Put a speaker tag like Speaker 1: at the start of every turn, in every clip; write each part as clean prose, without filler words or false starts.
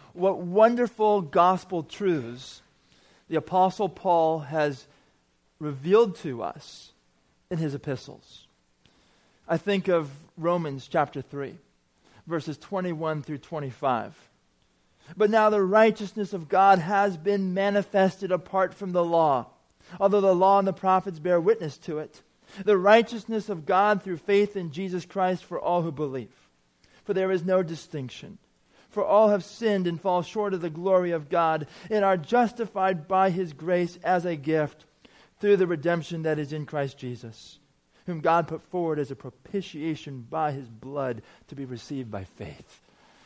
Speaker 1: what wonderful gospel truths the Apostle Paul has revealed to us in his epistles. I think of Romans chapter 3, verses 21 through 25. But now the righteousness of God has been manifested apart from the law, although the law and the prophets bear witness to it. The righteousness of God through faith in Jesus Christ for all who believe. For there is no distinction. For all have sinned and fall short of the glory of God, and are justified by His grace as a gift through the redemption that is in Christ Jesus, whom God put forward as a propitiation by His blood to be received by faith.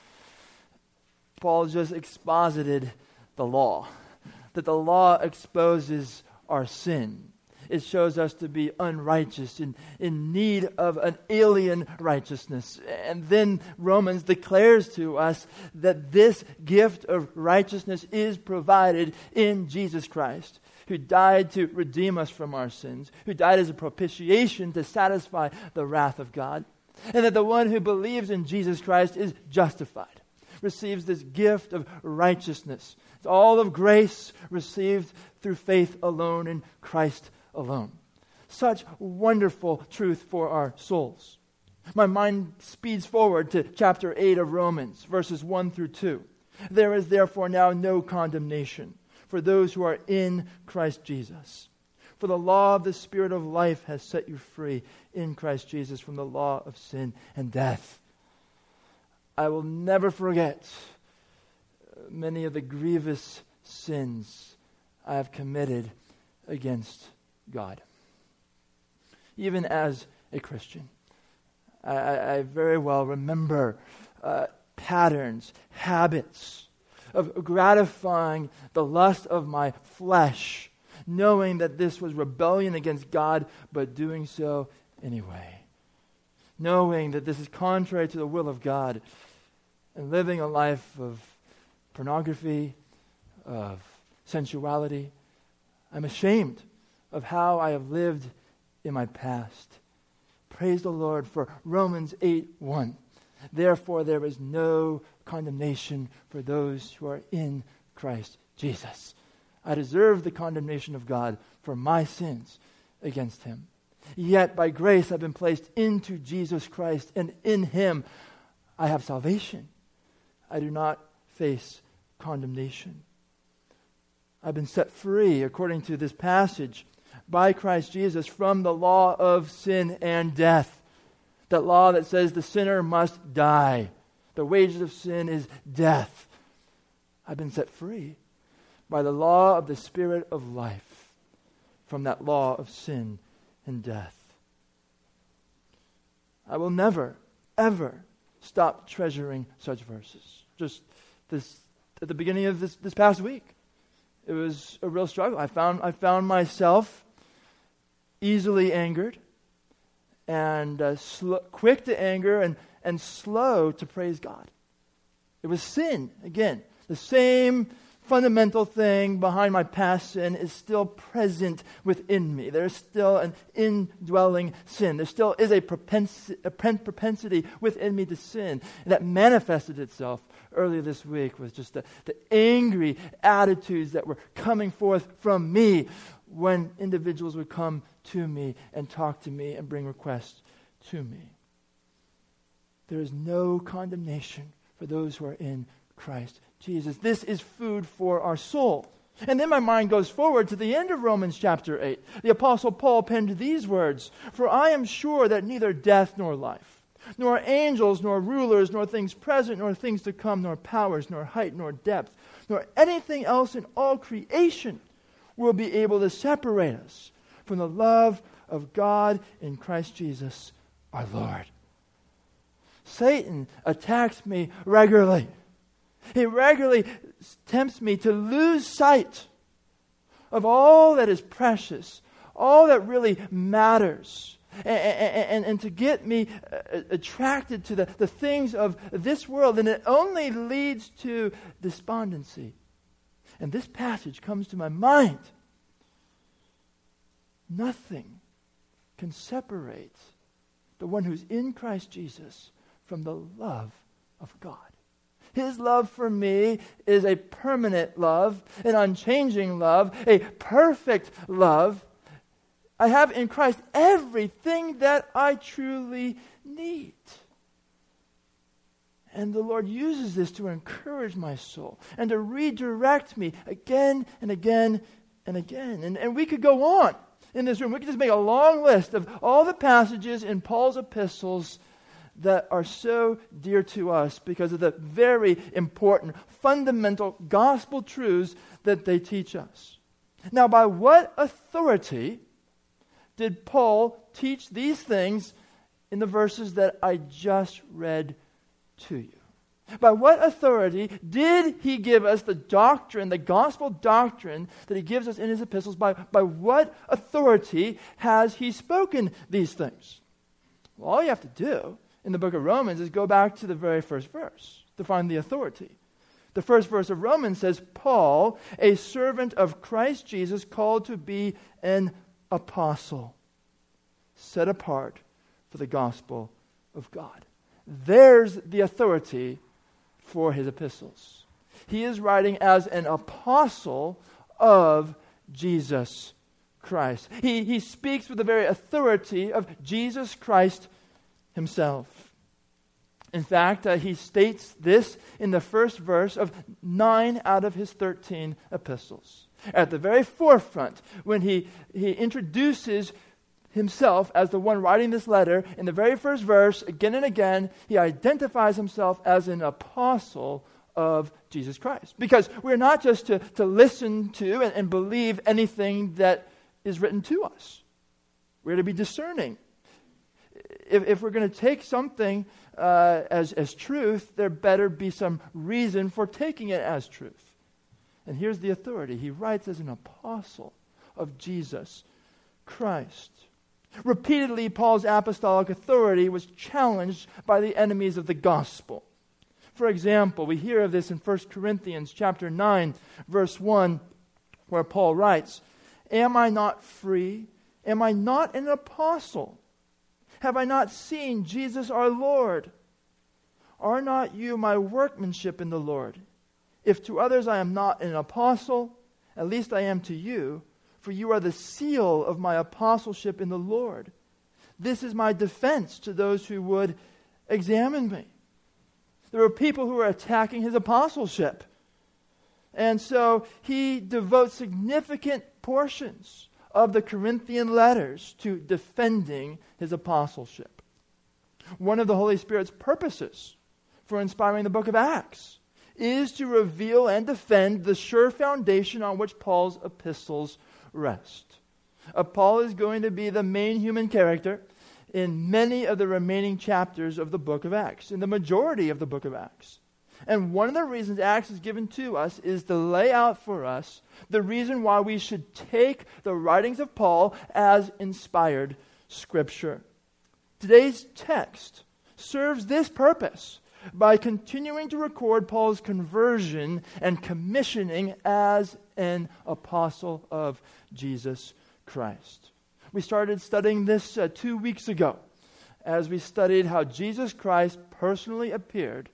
Speaker 1: Paul just exposited the law, that the law exposes our sin. It shows us to be unrighteous, in need of an alien righteousness. And then Romans declares to us that this gift of righteousness is provided in Jesus Christ, who died to redeem us from our sins, who died as a propitiation to satisfy the wrath of God, and that the one who believes in Jesus Christ is justified, receives this gift of righteousness. It's all of grace received through faith alone in Christ alone. Such wonderful truth for our souls. My mind speeds forward to chapter 8 of Romans, verses 1 through 2. There is therefore now no condemnation for those who are in Christ Jesus. For the law of the Spirit of life has set you free in Christ Jesus from the law of sin and death. I will never forget many of the grievous sins I have committed against God. Even as a Christian, I very well remember patterns, habits of gratifying the lust of my flesh, knowing that this was rebellion against God, but doing so anyway. Knowing that this is contrary to the will of God, and living a life of pornography, of sensuality. I'm ashamed of how I have lived in my past. Praise the Lord for Romans 8:1. Therefore there is no condemnation for those who are in Christ Jesus. I deserve the condemnation of God for my sins against Him. Yet by grace I've been placed into Jesus Christ, and in Him I have salvation. I do not face condemnation. I've been set free, according to this passage, by Christ Jesus from the law of sin and death. That law that says the sinner must die. The wages of sin is death. I've been set free by the law of the Spirit of life from that law of sin and death. I will never, ever stop treasuring such verses. Just this at the beginning of this past week, it was a real struggle. I found myself easily angered and quick to anger and slow to praise God. It was sin. Again, the same fundamental thing behind my past sin is still present within me. There's still an indwelling sin. There still is a propensity within me to sin. And that manifested itself earlier this week with just the angry attitudes that were coming forth from me when individuals would come to me and talk to me and bring requests to me. There is no condemnation for those who are in Christ Jesus. This is food for our soul. And then my mind goes forward to the end of Romans chapter 8. The Apostle Paul penned these words, "For I am sure that neither death nor life, nor angels, nor rulers, nor things present, nor things to come, nor powers, nor height, nor depth, nor anything else in all creation will be able to separate us from the love of God in Christ Jesus our Lord." Satan attacks me regularly. He regularly tempts me to lose sight of all that is precious, all that really matters, and to get me attracted to the things of this world, and it only leads to despondency. And this passage comes to my mind. Nothing can separate the one who's in Christ Jesus from the love of God. His love for me is a permanent love, an unchanging love, a perfect love. I have in Christ everything that I truly need. And the Lord uses this to encourage my soul and to redirect me again and again and again. And we could go on in this room. We could just make a long list of all the passages in Paul's epistles that are so dear to us because of the very important, fundamental gospel truths that they teach us. Now, by what authority did Paul teach these things in the verses that I just read to you? By what authority did he give us the doctrine, the gospel doctrine that he gives us in his epistles? By what authority has he spoken these things? Well, all you have to do in the book of Romans is go back to the very first verse to find the authority. The first verse of Romans says, Paul, a servant of Christ Jesus, called to be an apostle, set apart for the gospel of God. There's the authority for his epistles. He is writing as an apostle of Jesus Christ. He speaks with the very authority of Jesus Christ himself. In fact, he states this in the first verse of 9 out of his 13 epistles. At the very forefront, when he introduces himself as the one writing this letter, in the very first verse, again and again, he identifies himself as an apostle of Jesus Christ. Because we're not just to listen to and believe anything that is written to us. We're to be discerning. If we're going to take something as truth, there better be some reason for taking it as truth. And here's the authority. He writes as an apostle of Jesus Christ. Repeatedly, Paul's apostolic authority was challenged by the enemies of the gospel. For example, we hear of this in 1 Corinthians chapter 9, verse 1, where Paul writes, "Am I not free? Am I not an apostle? Have I not seen Jesus our Lord? Are not you my workmanship in the Lord? If to others I am not an apostle, at least I am to you, for you are the seal of my apostleship in the Lord. This is my defense to those who would examine me." There were people who were attacking his apostleship. And so he devotes significant portions of the Corinthian letters to defending his apostleship. One of the Holy Spirit's purposes for inspiring the book of Acts is to reveal and defend the sure foundation on which Paul's epistles rest. Paul is going to be the main human character in many of the remaining chapters of the book of Acts, in the majority of the book of Acts. And one of the reasons Acts is given to us is to lay out for us the reason why we should take the writings of Paul as inspired Scripture. Today's text serves this purpose by continuing to record Paul's conversion and commissioning as an apostle of Jesus Christ. We started studying this 2 weeks ago as we studied how Jesus Christ personally appeared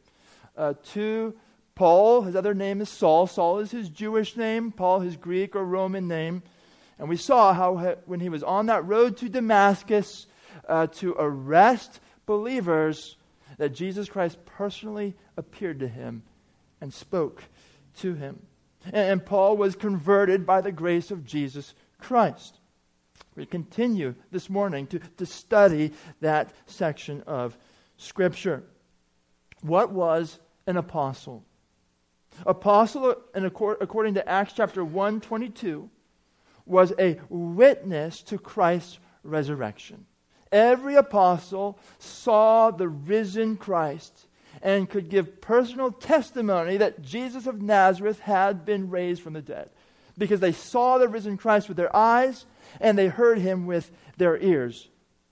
Speaker 1: to Paul. His other name is Saul. Saul is his Jewish name, Paul his Greek or Roman name. And we saw how when he was on that road to Damascus to arrest believers, that Jesus Christ personally appeared to him and spoke to him. And Paul was converted by the grace of Jesus Christ. We continue this morning to study that section of Scripture. What was an apostle? Apostle, according to Acts chapter 1:22, was a witness to Christ's resurrection. Every apostle saw the risen Christ and could give personal testimony that Jesus of Nazareth had been raised from the dead, because they saw the risen Christ with their eyes and they heard him with their ears.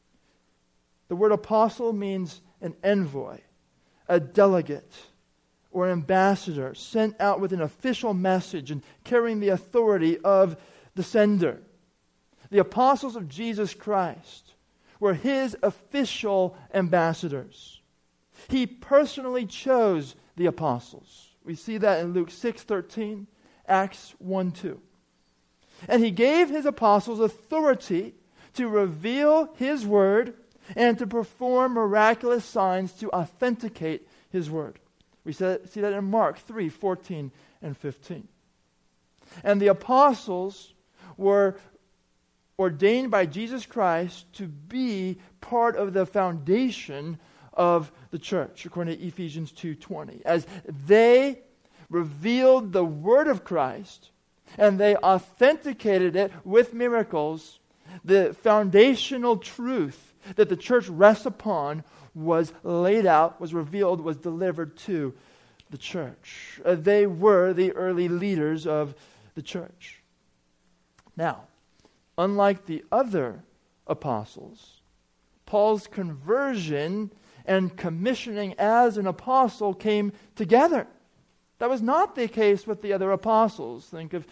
Speaker 1: The word apostle means an envoy, a delegate, or an ambassador sent out with an official message and carrying the authority of the sender. The apostles of Jesus Christ were his official ambassadors. He personally chose the apostles. We see that in Luke 6:13, Acts 1:2. And he gave his apostles authority to reveal his word and to perform miraculous signs to authenticate his word. We see that in Mark 3:14 and 15. And the apostles were ordained by Jesus Christ to be part of the foundation of the church, according to Ephesians 2:20. As they revealed the word of Christ and they authenticated it with miracles, the foundational truth that the church rests upon was laid out, was revealed, was delivered to the church. They were the early leaders of the church. Now, unlike the other apostles, Paul's conversion and commissioning as an apostle came together. That was not the case with the other apostles. Think of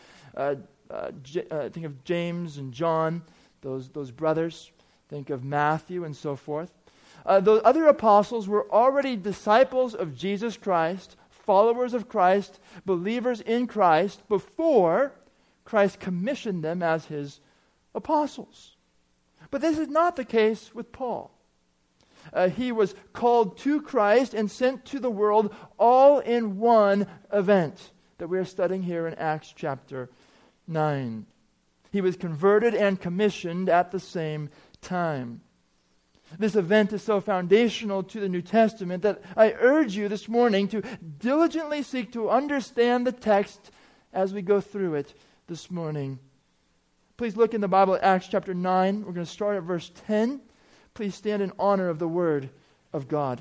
Speaker 1: James and John, those brothers. Think of Matthew and so forth. The other apostles were already disciples of Jesus Christ, followers of Christ, believers in Christ, before Christ commissioned them as his apostles. But this is not the case with Paul. He was called to Christ and sent to the world all in one event that we are studying here in Acts chapter 9. He was converted and commissioned at the same time. This event is so foundational to the New Testament that I urge you this morning to diligently seek to understand the text as we go through it this morning. Please look in the Bible at Acts chapter 9. We're going to start at verse 10. Please stand in honor of the Word of God.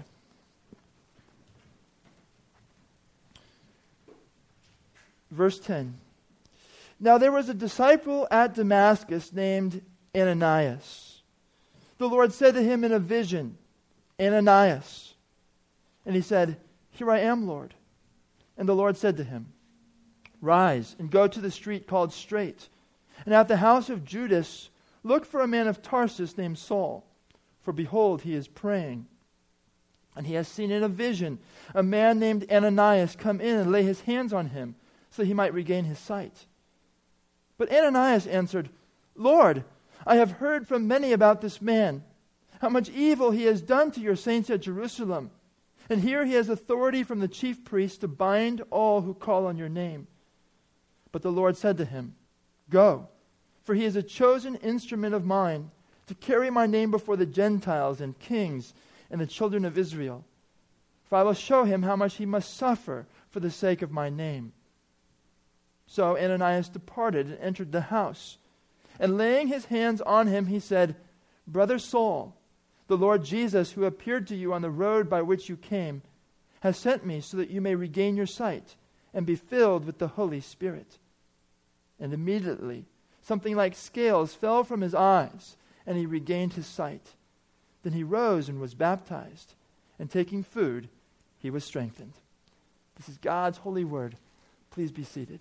Speaker 1: Verse 10. Now there was a disciple at Damascus named Ananias. The Lord said to him in a vision, Ananias. And he said, Here I am, Lord. And the Lord said to him, Rise and go to the street called Straight, and at the house of Judas look for a man of Tarsus named Saul. For behold, he is praying. And he has seen in a vision a man named Ananias come in and lay his hands on him, so that he might regain his sight. But Ananias answered, Lord, I have heard from many about this man, how much evil he has done to your saints at Jerusalem. And here he has authority from the chief priests to bind all who call on your name. But the Lord said to him, Go, for he is a chosen instrument of mine, to carry my name before the Gentiles and kings and the children of Israel. For I will show him how much he must suffer for the sake of my name. So Ananias departed and entered the house. And laying his hands on him, he said, Brother Saul, the Lord Jesus, who appeared to you on the road by which you came, has sent me so that you may regain your sight and be filled with the Holy Spirit. And immediately something like scales fell from his eyes, and he regained his sight. Then he rose and was baptized, and taking food, he was strengthened. This is God's holy word. Please be seated.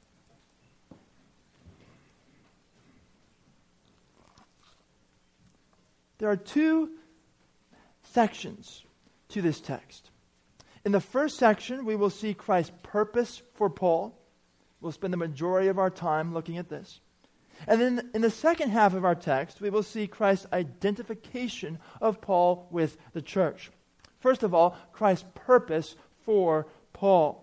Speaker 1: There are two sections to this text. In the first section, we will see Christ's purpose for Paul. We'll spend the majority of our time looking at this. And then in the second half of our text, we will see Christ's identification of Paul with the church. First of all, Christ's purpose for Paul.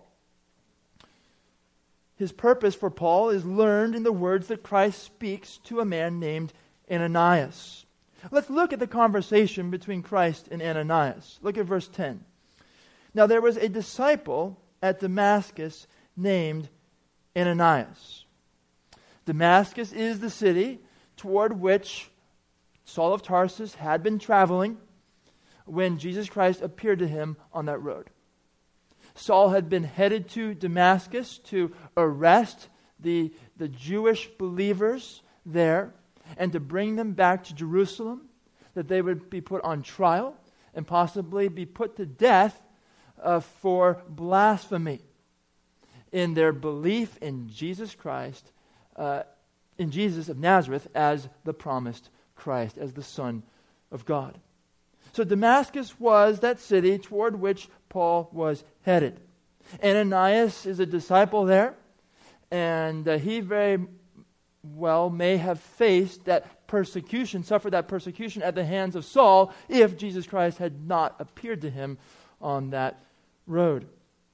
Speaker 1: His purpose for Paul is learned in the words that Christ speaks to a man named Ananias. Let's look at the conversation between Christ and Ananias. Look at verse 10. Now there was a disciple at Damascus named Ananias. Damascus is the city toward which Saul of Tarsus had been traveling when Jesus Christ appeared to him on that road. Saul had been headed to Damascus to arrest the Jewish believers there and to bring them back to Jerusalem, that they would be put on trial and possibly be put to death for blasphemy in their belief in Jesus Christ, in Jesus of Nazareth as the promised Christ, as the Son of God. So Damascus was that city toward which Paul was headed. Ananias is a disciple there, and he very well may have faced that persecution, suffered that persecution at the hands of Saul if Jesus Christ had not appeared to him on that road.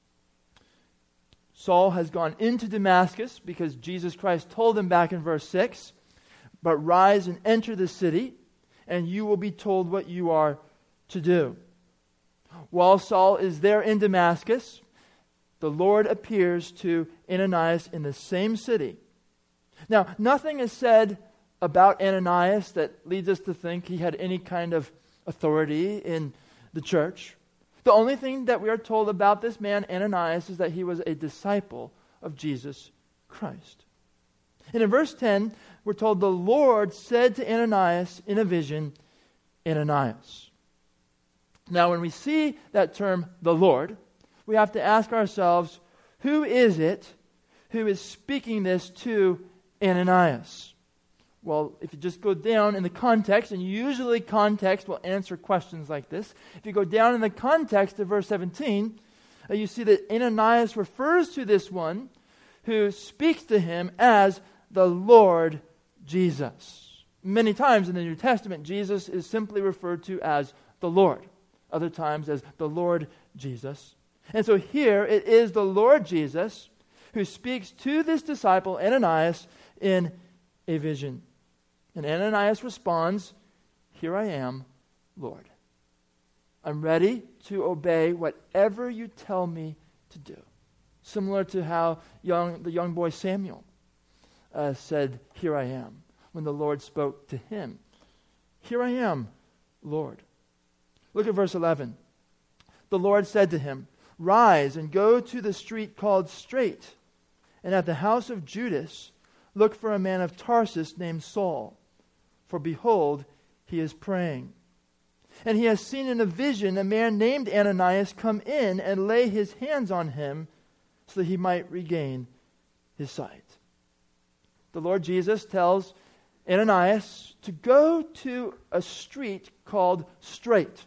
Speaker 1: Saul has gone into Damascus because Jesus Christ told him back in verse 6, "But rise and enter the city, and you will be told what you are to do." While Saul is there in Damascus, the Lord appears to Ananias in the same city. Now, nothing is said about Ananias that leads us to think he had any kind of authority in the church. The only thing that we are told about this man, Ananias, is that he was a disciple of Jesus Christ. And in verse 10, we're told the Lord said to Ananias in a vision, "Ananias." Now, when we see that term, the Lord, we have to ask ourselves, who is it who is speaking this to Ananias? Well, if you just go down in the context, and usually context will answer questions like this. If you go down in the context of verse 17, you see that Ananias refers to this one who speaks to him as the Lord Jesus. Many times in the New Testament, Jesus is simply referred to as the Lord. Other times as the Lord Jesus. And so here it is the Lord Jesus who speaks to this disciple, Ananias, in a vision. And Ananias responds, "Here I am, Lord. I'm ready to obey whatever you tell me to do." Similar to how the young boy Samuel said, "Here I am," when the Lord spoke to him. "Here I am, Lord." Look at verse 11. The Lord said to him, "Rise and go to the street called Straight, and at the house of Judas look for a man of Tarsus named Saul. For behold, he is praying. And he has seen in a vision a man named Ananias come in and lay his hands on him so that he might regain his sight." The Lord Jesus tells Ananias to go to a street called Straight.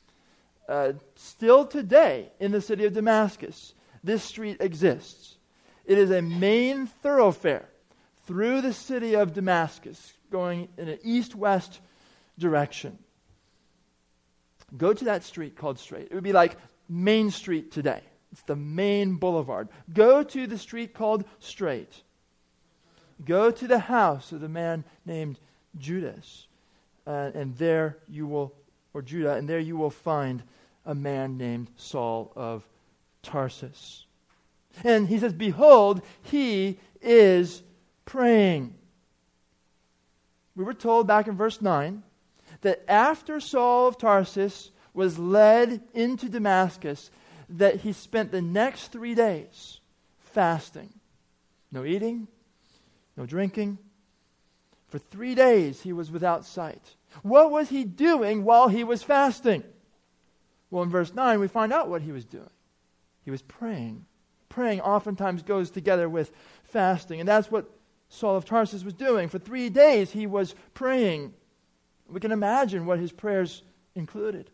Speaker 1: Still today in the city of Damascus, this street exists. It is a main thoroughfare through the city of Damascus, going in an east-west direction. Go to that street called Straight. It would be like Main Street today. It's the main boulevard. Go to the street called Straight. Go to the house of the man named Judas, and there you will find a man named Saul of Tarsus. And he says, "Behold, he is praying." We were told back in verse 9 that after Saul of Tarsus was led into Damascus, that he spent the next 3 days fasting. No eating, no drinking. For 3 days he was without sight. What was he doing while he was fasting? Well, in verse 9 we find out what he was doing. He was praying. Praying oftentimes goes together with fasting, and that's what Saul of Tarsus was doing. For 3 days he was praying. We can imagine what his prayers included.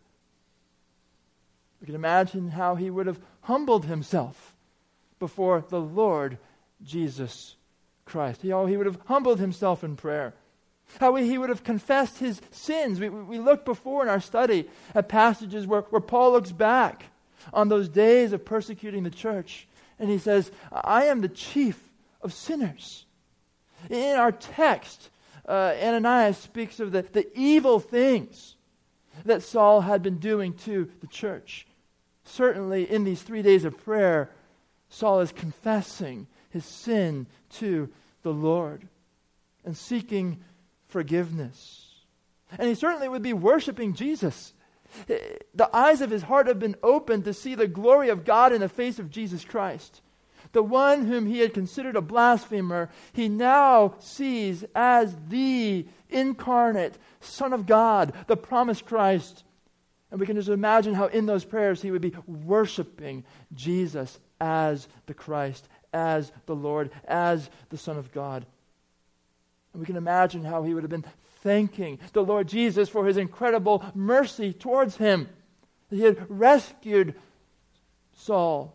Speaker 1: We can imagine how he would have humbled himself before the Lord Jesus Christ. How he would have humbled himself in prayer. How he would have confessed his sins. We looked before in our study at passages where Paul looks back on those days of persecuting the church. And he says, "I am the chief of sinners." In our text, Ananias speaks of the evil things that Saul had been doing to the church. Certainly in these 3 days of prayer, Saul is confessing his sin to the Lord and seeking forgiveness. And he certainly would be worshiping Jesus. The eyes of his heart have been opened to see the glory of God in the face of Jesus Christ. The one whom he had considered a blasphemer, he now sees as the incarnate Son of God, the promised Christ. And we can just imagine how in those prayers he would be worshiping Jesus as the Christ, as the Lord, as the Son of God. And we can imagine how he would have been thanking the Lord Jesus for his incredible mercy towards him. That he had rescued Saul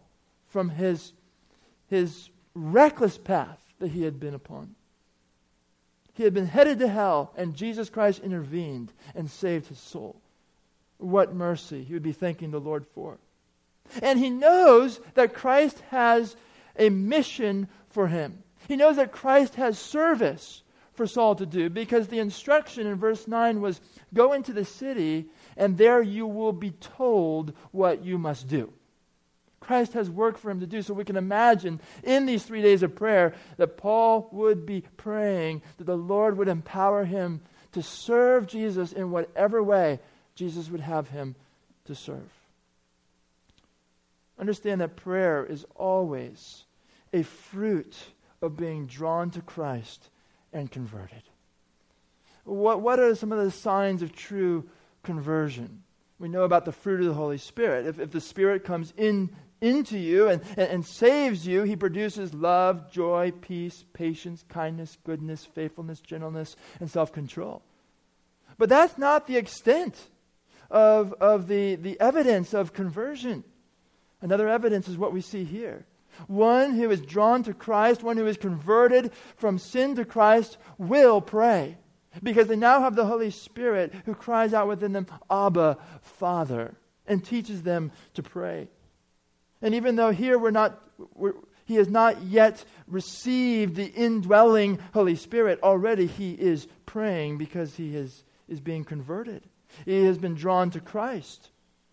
Speaker 1: from his reckless path that he had been upon. He had been headed to hell, and Jesus Christ intervened and saved his soul. What mercy he would be thanking the Lord for. And he knows that Christ has a mission for him. He knows that Christ has service for Saul to do, because the instruction in verse 9 was, go into the city, and there you will be told what you must do. Christ has work for him to do, so we can imagine in these 3 days of prayer that Paul would be praying that the Lord would empower him to serve Jesus in whatever way Jesus would have him to serve. Understand that prayer is always a fruit of being drawn to Christ and converted. What are some of the signs of true conversion? We know about the fruit of the Holy Spirit. If the Spirit comes into you and saves you, he produces love, joy, peace, patience, kindness, goodness, faithfulness, gentleness, and self-control. But that's not the extent of the evidence of conversion. Another evidence is what we see here. One who is drawn to Christ, one who is converted from sin to Christ, will pray, because they now have the Holy Spirit who cries out within them, Abba, Father, and teaches them to pray. And even though here he has not yet received the indwelling Holy Spirit, already he is praying because he is being converted. He has been drawn to Christ.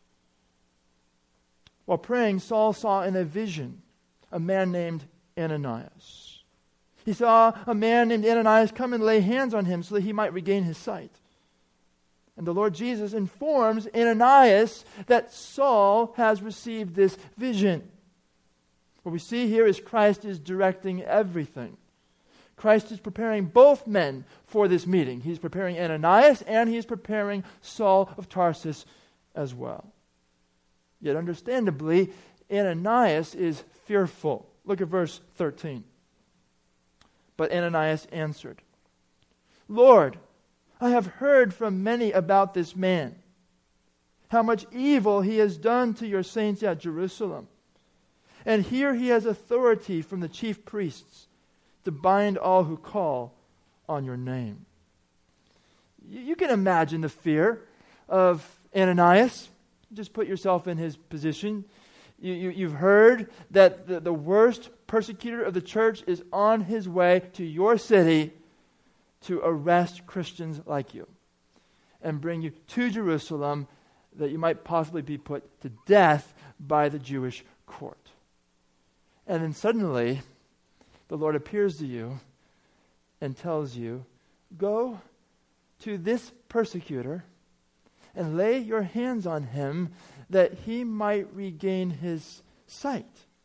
Speaker 1: While praying, Saul saw in a vision a man named Ananias. He saw a man named Ananias come and lay hands on him so that he might regain his sight. And the Lord Jesus informs Ananias that Saul has received this vision. What we see here is Christ is directing everything. Christ is preparing both men for this meeting. He's preparing Ananias and he's preparing Saul of Tarsus as well. Yet understandably, Ananias is fearful. Look at verse 13. But Ananias answered, Lord, I have heard from many about this man, how much evil he has done to your saints at Jerusalem. And here he has authority from the chief priests to bind all who call on your name. You can imagine the fear of Ananias. Just put yourself in his position. You've heard that the worst persecutor of the church is on his way to your city to arrest Christians like you and bring you to Jerusalem that you might possibly be put to death by the Jewish court. And then suddenly, the Lord appears to you and tells you, go to this persecutor and lay your hands on him that he might regain his sight.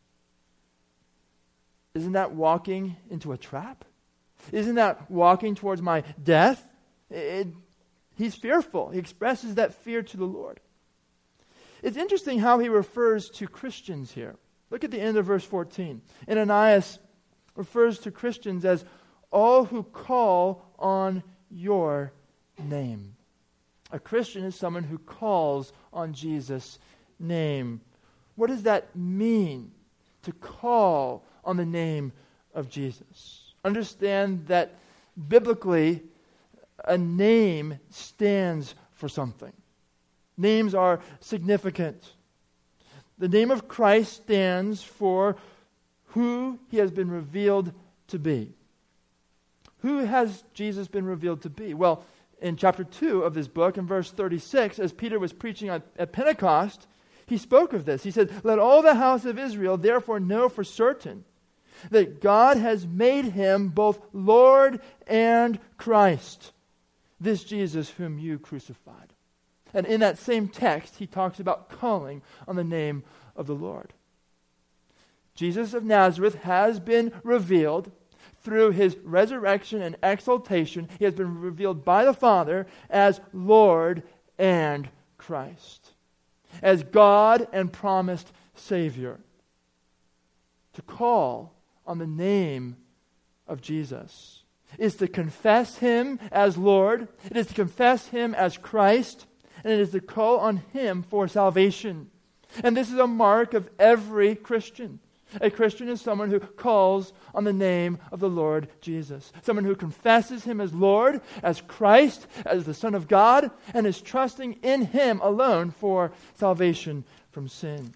Speaker 1: Isn't that walking into a trap? Isn't that walking towards my death? He's fearful. He expresses that fear to the Lord. It's interesting how he refers to Christians here. Look at the end of verse 14. Ananias refers to Christians as all who call on your name. A Christian is someone who calls on Jesus' name. What does that mean, to call on the name of Jesus? Understand that biblically, a name stands for something. Names are significant. The name of Christ stands for who he has been revealed to be. Who has Jesus been revealed to be? Well, in chapter 2 of this book, in verse 36, as Peter was preaching at Pentecost, he spoke of this. He said, let all the house of Israel therefore know for certain that God has made him both Lord and Christ, this Jesus whom you crucified. And in that same text, he talks about calling on the name of the Lord. Jesus of Nazareth has been revealed through his resurrection and exaltation. He has been revealed by the Father as Lord and Christ, as God and promised Savior. To call on the name of Jesus is to confess him as Lord, it is to confess him as Christ, and it is to call on him for salvation. And this is a mark of every Christian. A Christian is someone who calls on the name of the Lord Jesus. Someone who confesses him as Lord, as Christ, as the Son of God, and is trusting in him alone for salvation from sin.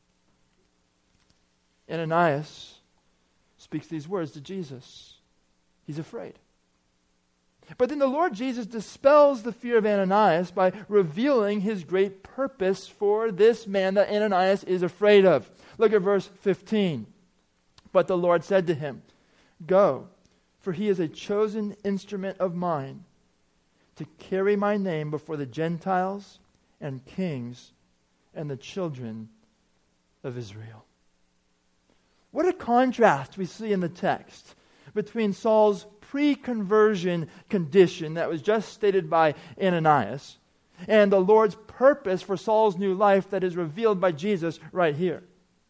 Speaker 1: Ananias speaks these words to Jesus. He's afraid. But then the Lord Jesus dispels the fear of Ananias by revealing his great purpose for this man that Ananias is afraid of. Look at verse 15. But the Lord said to him, "Go, for he is a chosen instrument of mine to carry my name before the Gentiles and kings and the children of Israel." What a contrast we see in the text between Saul's pre-conversion condition that was just stated by Ananias and the Lord's purpose for Saul's new life that is revealed by Jesus right here.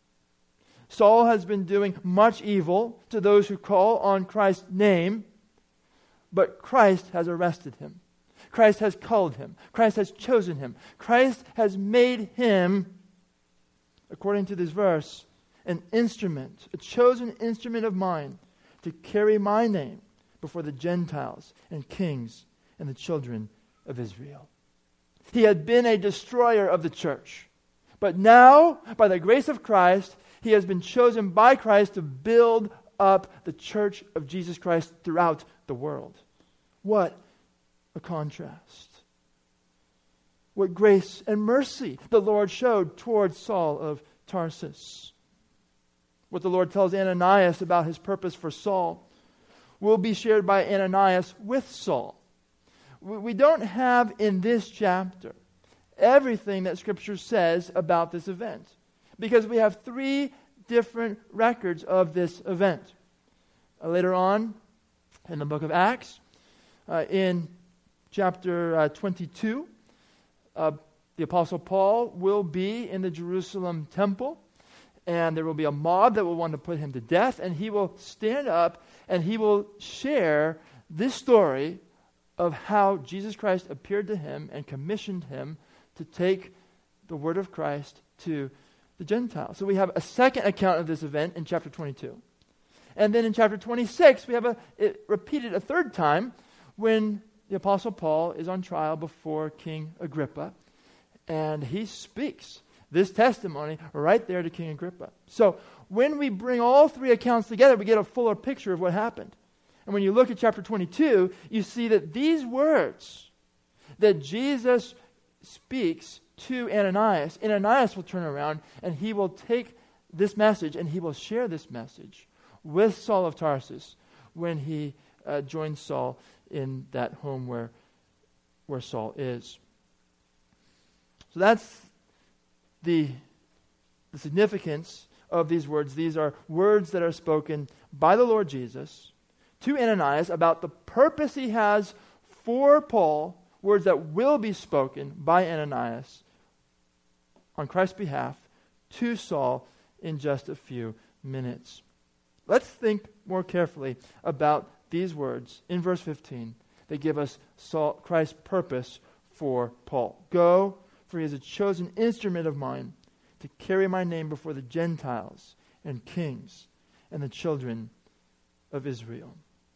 Speaker 1: Saul has been doing much evil to those who call on Christ's name, but Christ has arrested him. Christ has called him. Christ has chosen him. Christ has made him, according to this verse, an instrument, a chosen instrument of mine to carry my name before the Gentiles and kings and the children of Israel. He had been a destroyer of the church, but now, by the grace of Christ, he has been chosen by Christ to build up the church of Jesus Christ throughout the world. What a contrast. What grace and mercy the Lord showed towards Saul of Tarsus. What the Lord tells Ananias about his purpose for Saul will be shared by Ananias with Saul. We don't have in this chapter everything that Scripture says about this event, because we have three different records of this event. Later on in the book of Acts, in chapter 22, the Apostle Paul will be in the Jerusalem temple, and there will be a mob that will want to put him to death, and he will stand up and he will share this story of how Jesus Christ appeared to him and commissioned him to take the word of Christ to the Gentiles. So we have a second account of this event in chapter 22. And then in chapter 26, we have it repeated a third time when the Apostle Paul is on trial before King Agrippa, and he speaks this testimony right there to King Agrippa. So when we bring all three accounts together, we get a fuller picture of what happened. And when you look at chapter 22, you see that these words that Jesus speaks to Ananias will turn around and he will take this message and he will share this message with Saul of Tarsus when he joins Saul in that home where Saul is. So that's the significance of these words. These are words that are spoken by the Lord Jesus to Ananias about the purpose he has for Paul, words that will be spoken by Ananias on Christ's behalf to Saul in just a few minutes. Let's think more carefully about these words in verse 15 that give us Christ's purpose for Paul. Go, for he is a chosen instrument of mine to carry my name before the Gentiles and kings and the children of Israel.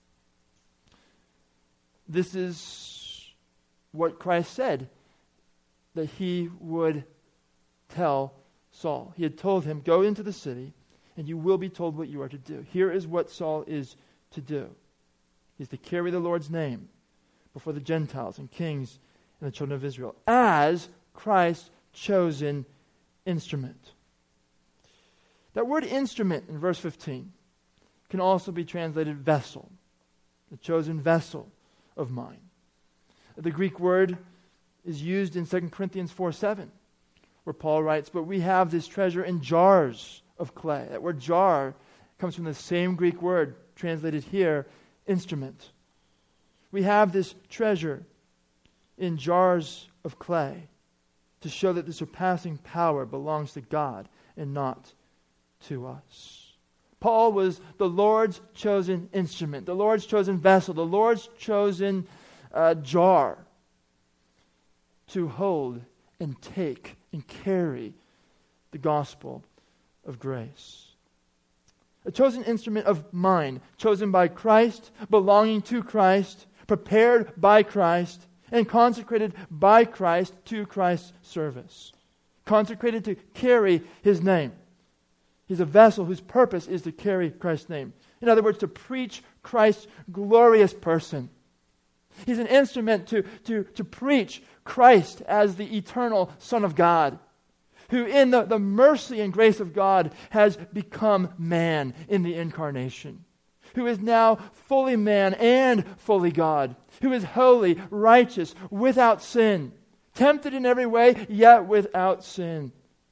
Speaker 1: This is what Christ said that he would tell Saul. He had told him, go into the city and you will be told what you are to do. Here is what Saul is to do. He is to carry the Lord's name before the Gentiles and kings and the children of Israel as Christ's chosen instrument. That word instrument in verse 15 can also be translated vessel, the chosen vessel of mine. The Greek word is used in 2 Corinthians 4:7, where Paul writes, but we have this treasure in jars of clay. That word jar comes from the same Greek word translated here, instrument. We have this treasure in jars of clay to show that the surpassing power belongs to God and not to us. Paul was the Lord's chosen instrument, the Lord's chosen vessel, the Lord's chosen jar to hold and take and carry the gospel of grace. A chosen instrument of mine, chosen by Christ, belonging to Christ, prepared by Christ, and consecrated by Christ to Christ's service. Consecrated to carry His name. He's a vessel whose purpose is to carry Christ's name. In other words, to preach Christ's glorious person. He's an instrument to preach Christ as the eternal Son of God, who in the mercy and grace of God has become man in the incarnation, who is now fully man and fully God, who is holy, righteous, without sin, tempted in every way, yet without sin.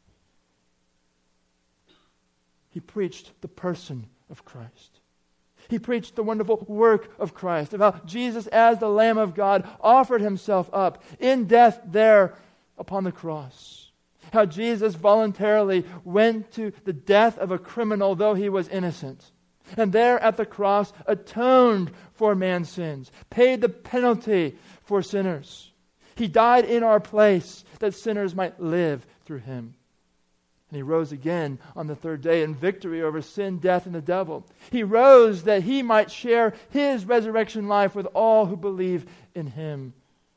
Speaker 1: He preached the person of Christ. He preached the wonderful work of Christ, of how Jesus, as the Lamb of God, offered Himself up in death there upon the cross. How Jesus voluntarily went to the death of a criminal, though he was innocent. And there at the cross atoned for man's sins, paid the penalty for sinners. He died in our place that sinners might live through Him. And He rose again on the third day in victory over sin, death, and the devil. He rose that He might share His resurrection life with all who believe in Him.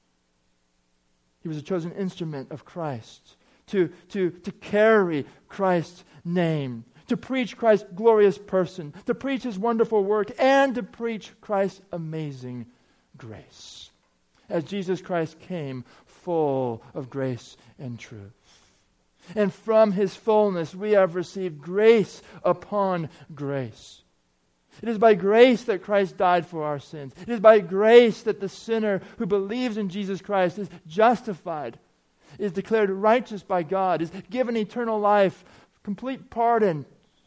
Speaker 1: He was a chosen instrument of Christ to carry Christ's name, to preach Christ's glorious person, to preach His wonderful work, and to preach Christ's amazing grace. As Jesus Christ came full of grace and truth. And from His fullness we have received grace upon grace. It is by grace that Christ died for our sins. It is by grace that the sinner who believes in Jesus Christ is justified, is declared righteous by God, is given eternal life, complete pardon,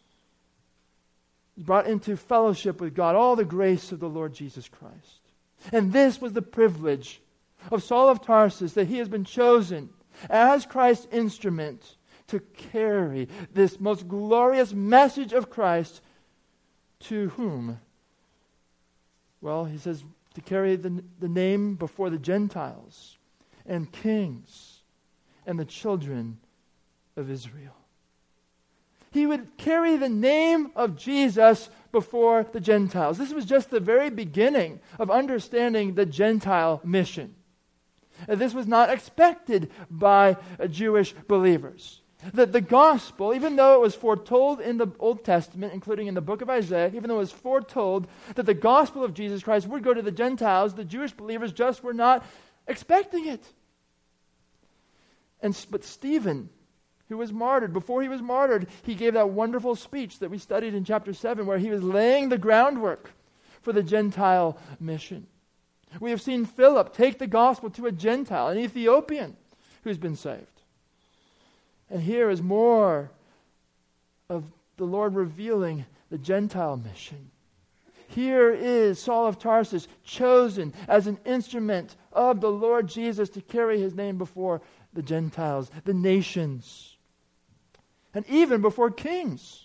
Speaker 1: is brought into fellowship with God, all the grace of the Lord Jesus Christ. And this was the privilege of Saul of Tarsus, that he has been chosen as Christ's instrument to carry this most glorious message of Christ to whom? Well, he says to carry the name before the Gentiles and kings and the children of Israel. He would carry the name of Jesus before the Gentiles. This was just the very beginning of understanding the Gentile mission. This was not expected by Jewish believers. That the gospel, even though it was foretold in the Old Testament, including in the book of Isaiah, even though it was foretold that the gospel of Jesus Christ would go to the Gentiles, the Jewish believers just were not expecting it. But Stephen, who was martyred, before he was martyred, he gave that wonderful speech that we studied in chapter 7, where he was laying the groundwork for the Gentile mission. We have seen Philip take the gospel to a Gentile, an Ethiopian, who's been saved. And here is more of the Lord revealing the Gentile mission. Here is Saul of Tarsus, chosen as an instrument of the Lord Jesus to carry His name before the Gentiles, the nations, and even before kings.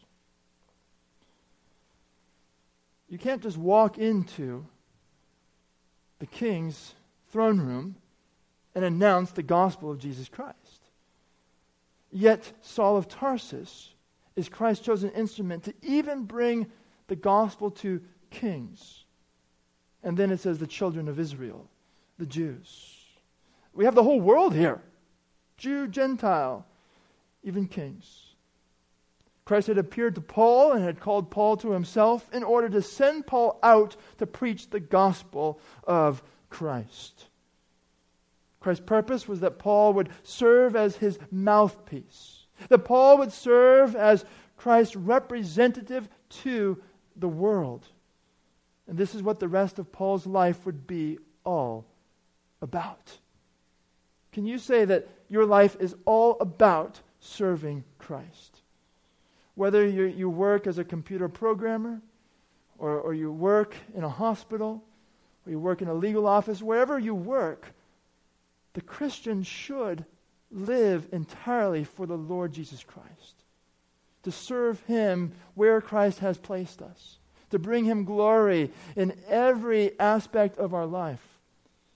Speaker 1: You can't just walk into the king's throne room and announce the gospel of Jesus Christ. Yet Saul of Tarsus is Christ's chosen instrument to even bring the gospel to kings. And then it says the children of Israel, the Jews. We have the whole world here. Jew, Gentile, even kings. Christ had appeared to Paul and had called Paul to himself in order to send Paul out to preach the gospel of Christ. Christ's purpose was that Paul would serve as his mouthpiece. That Paul would serve as Christ's representative to the world. And this is what the rest of Paul's life would be all about. Can you say that your life is all about serving Christ? Whether you work as a computer programmer, or you work in a hospital, or you work in a legal office, wherever you work, the Christian should live entirely for the Lord Jesus Christ. To serve Him where Christ has placed us. To bring Him glory in every aspect of our life.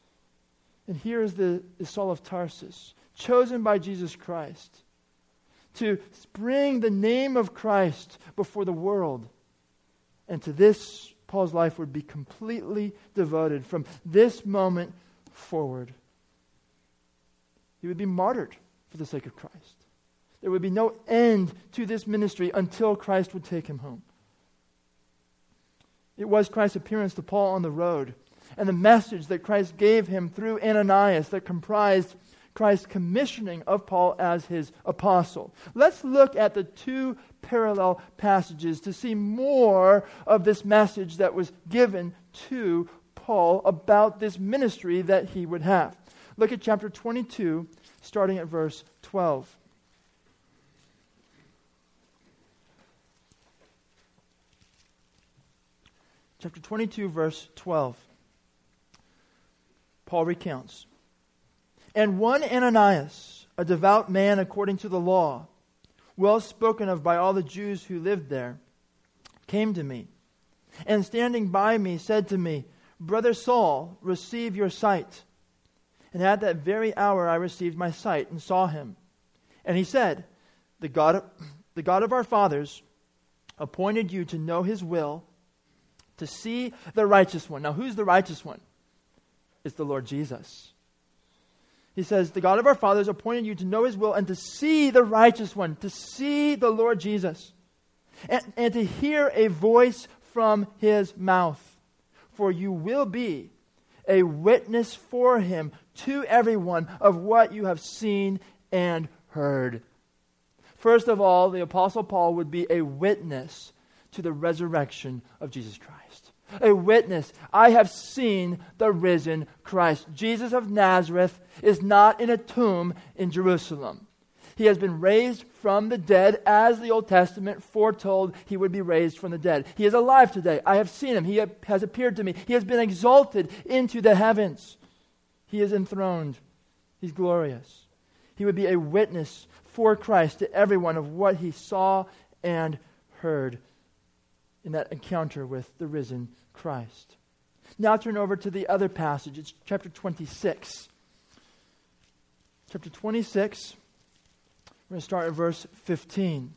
Speaker 1: And here is Saul of Tarsus, chosen by Jesus Christ to bring the name of Christ before the world. And to this, Paul's life would be completely devoted from this moment forward. He would be martyred for the sake of Christ. There would be no end to this ministry until Christ would take him home. It was Christ's appearance to Paul on the road and the message that Christ gave him through Ananias that comprised Christ's commissioning of Paul as his apostle. Let's look at the two parallel passages to see more of this message that was given to Paul about this ministry that he would have. Look at chapter 22, starting at verse 12. Chapter 22, verse 12. Paul recounts, "And one Ananias, a devout man according to the law, well spoken of by all the Jews who lived there, came to me, and standing by me said to me, 'Brother Saul, receive your sight.' And at that very hour I received my sight and saw him. And he said, 'The God of our fathers appointed you to know his will, to see the righteous one.'" Now, who's the righteous one? It's the Lord Jesus. He says, "The God of our fathers appointed you to know his will and to see the righteous one," to see the Lord Jesus, and to hear a voice from his mouth. "For you will be a witness for him to everyone of what you have seen and heard." First of all, the Apostle Paul would be a witness to the resurrection of Jesus Christ. A witness. I have seen the risen Christ. Jesus of Nazareth is not in a tomb in Jerusalem. He has been raised from the dead as the Old Testament foretold he would be raised from the dead. He is alive today. I have seen him. He has appeared to me. He has been exalted into the heavens. He is enthroned. He's glorious. He would be a witness for Christ to everyone of what he saw and heard in that encounter with the risen Christ. Now turn over to the other passage. It's chapter 26. Chapter 26, we're going to start at verse 15.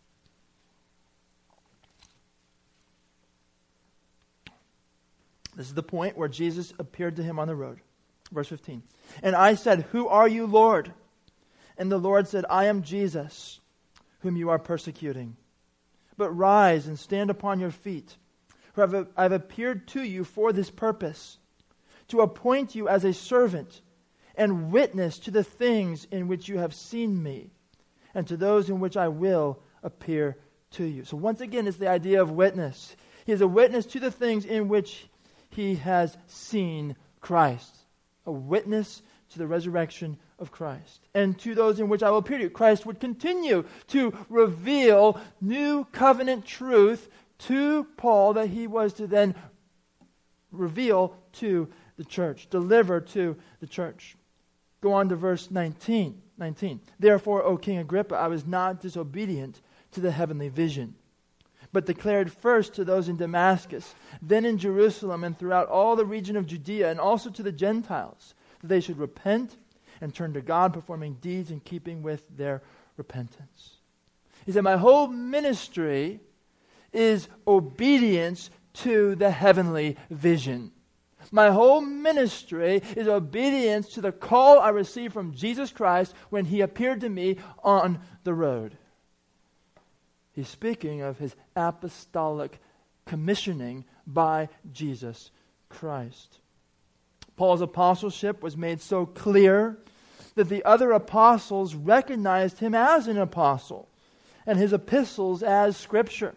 Speaker 1: This is the point where Jesus appeared to him on the road. Verse 15. "And I said, 'Who are you, Lord?' And the Lord said, 'I am Jesus, whom you are persecuting. But rise and stand upon your feet. For I have appeared to you for this purpose, to appoint you as a servant and witness to the things in which you have seen me, and to those in which I will appear to you.'" So once again, it's the idea of witness. He is a witness to the things in which he has seen Christ. A witness to the resurrection of Christ. "And to those in which I will appear to you." Christ would continue to reveal new covenant truth to Paul that he was to then reveal to the church, deliver to the church. Go on to verse 19. "Therefore, O King Agrippa, I was not disobedient to the heavenly vision, but declared first to those in Damascus, then in Jerusalem and throughout all the region of Judea, and also to the Gentiles, that they should repent and turn to God, performing deeds in keeping with their repentance." He said, my whole ministry is obedience to the heavenly vision. My whole ministry is obedience to the call I received from Jesus Christ when he appeared to me on the road. He's speaking of his apostolic commissioning by Jesus Christ. Paul's apostleship was made so clear that the other apostles recognized him as an apostle and his epistles as Scripture.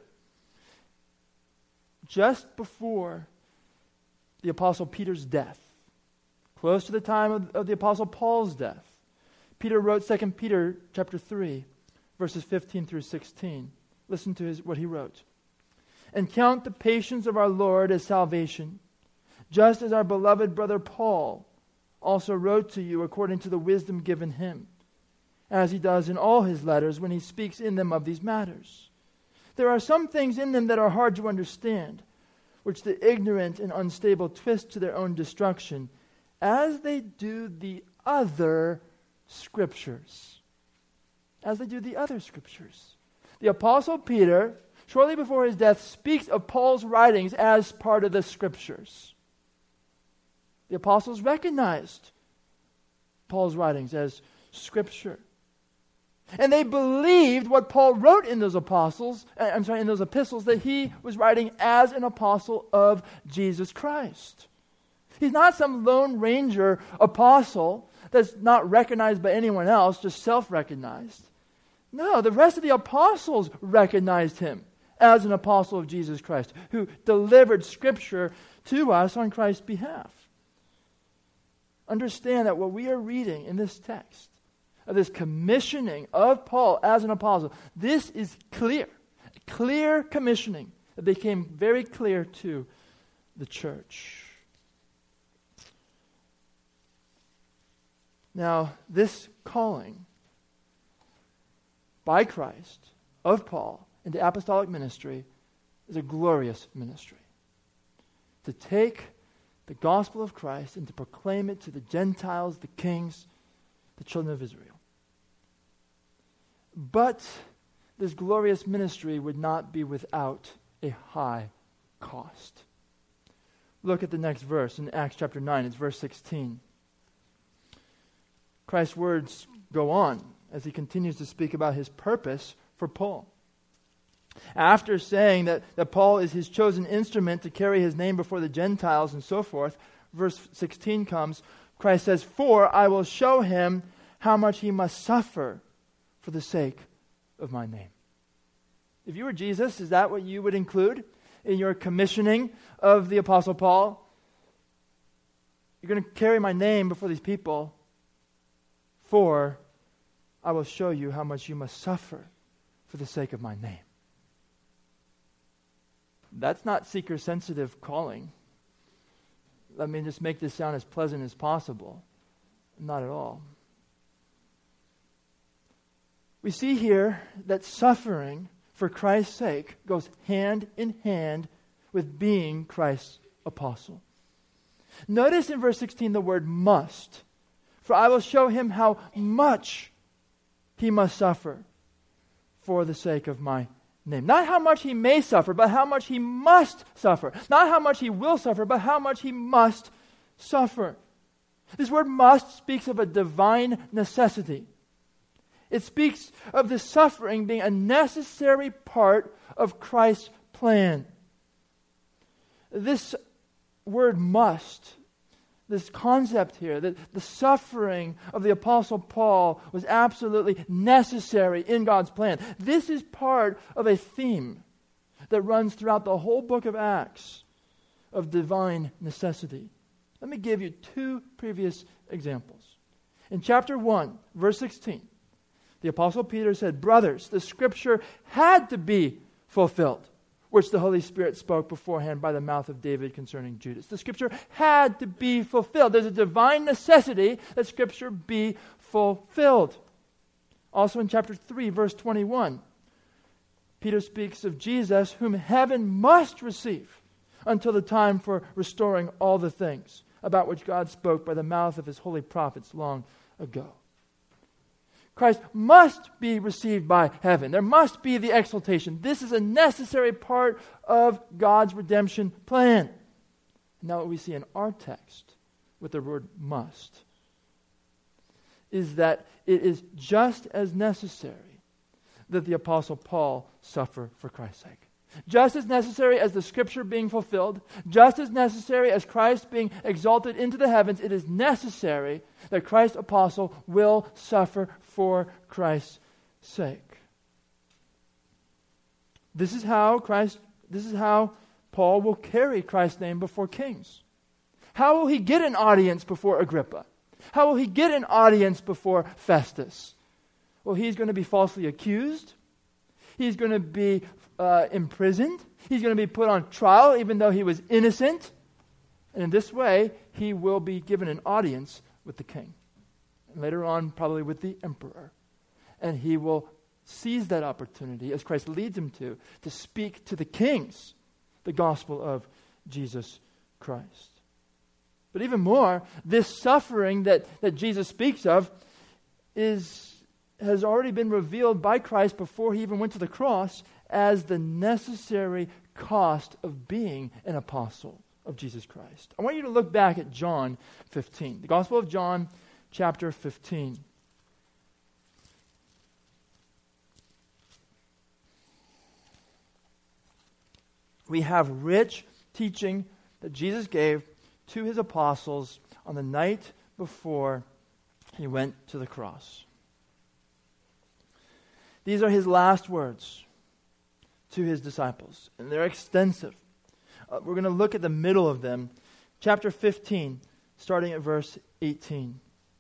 Speaker 1: Just before the Apostle Peter's death, close to the time of the Apostle Paul's death, Peter wrote 2 Peter chapter 3, verses 15 through 16. Listen to what he wrote. "And count the patience of our Lord as salvation, just as our beloved brother Paul also wrote to you according to the wisdom given him, as he does in all his letters when he speaks in them of these matters. There are some things in them that are hard to understand, which the ignorant and unstable twist to their own destruction, as they do the other Scriptures." as they do the other scriptures. The Apostle Peter, shortly before his death, speaks of Paul's writings as part of the scriptures. The apostles recognized Paul's writings as scripture. And they believed what Paul wrote in those epistles, that he was writing as an apostle of Jesus Christ. He's not some lone ranger apostle that's not recognized by anyone else, just self-recognized. No, the rest of the apostles recognized him as an apostle of Jesus Christ, who delivered Scripture to us on Christ's behalf. Understand that what we are reading in this text, of this commissioning of Paul as an apostle, this is clear commissioning that became very clear to the church. Now, this calling by Christ of Paul into apostolic ministry is a glorious ministry. To take the gospel of Christ and to proclaim it to the Gentiles, the kings, the children of Israel. But this glorious ministry would not be without a high cost. Look at the next verse in Acts chapter 9. It's verse 16. Christ's words go on as he continues to speak about his purpose for Paul. After saying that Paul is his chosen instrument to carry his name before the Gentiles and so forth, verse 16 comes, Christ says, "For I will show him how much he must suffer for the sake of my name." If you were Jesus, is that what you would include in your commissioning of the Apostle Paul? You're going to carry my name before these people, for I will show you how much you must suffer for the sake of my name. That's not seeker-sensitive calling. Let me just make this sound as pleasant as possible. Not at all. We see here that suffering for Christ's sake goes hand in hand with being Christ's apostle. Notice in verse 16 the word must. For I will show him how much he must suffer for the sake of my name. Not how much he may suffer, but how much he must suffer. Not how much he will suffer, but how much he must suffer. This word must speaks of a divine necessity. It speaks of the suffering being a necessary part of Christ's plan. This word must, this concept here, that the suffering of the Apostle Paul was absolutely necessary in God's plan. This is part of a theme that runs throughout the whole book of Acts of divine necessity. Let me give you two previous examples. In chapter 1, verse 16, the Apostle Peter said, "Brothers, the Scripture had to be fulfilled, which the Holy Spirit spoke beforehand by the mouth of David concerning Judas." The Scripture had to be fulfilled. There's a divine necessity that Scripture be fulfilled. Also in chapter 3, verse 21, Peter speaks of Jesus, whom heaven must receive until the time for restoring all the things, about which God spoke by the mouth of his holy prophets long ago. Christ must be received by heaven. There must be the exaltation. This is a necessary part of God's redemption plan. Now what we see in our text with the word must is that it is just as necessary that the Apostle Paul suffer for Christ's sake. Just as necessary as the Scripture being fulfilled, just as necessary as Christ being exalted into the heavens, it is necessary that Christ's apostle will suffer for Christ's sake. This is how Paul will carry Christ's name before kings. How will he get an audience before Agrippa? How will he get an audience before Festus? Well, he's going to be falsely accused. He's going to be imprisoned. He's going to be put on trial even though he was innocent. And in this way, he will be given an audience with the king. And later on, probably with the emperor. And he will seize that opportunity, as Christ leads him to speak to the kings the gospel of Jesus Christ. But even more, this suffering that Jesus speaks of is has already been revealed by Christ before he even went to the cross as the necessary cost of being an apostle of Jesus Christ. I want you to look back at John 15, the Gospel of John, chapter 15. We have rich teaching that Jesus gave to his apostles on the night before he went to the cross. These are his last words to his disciples, and they're extensive. We're going to look at the middle of them, chapter 15, starting at verse 18.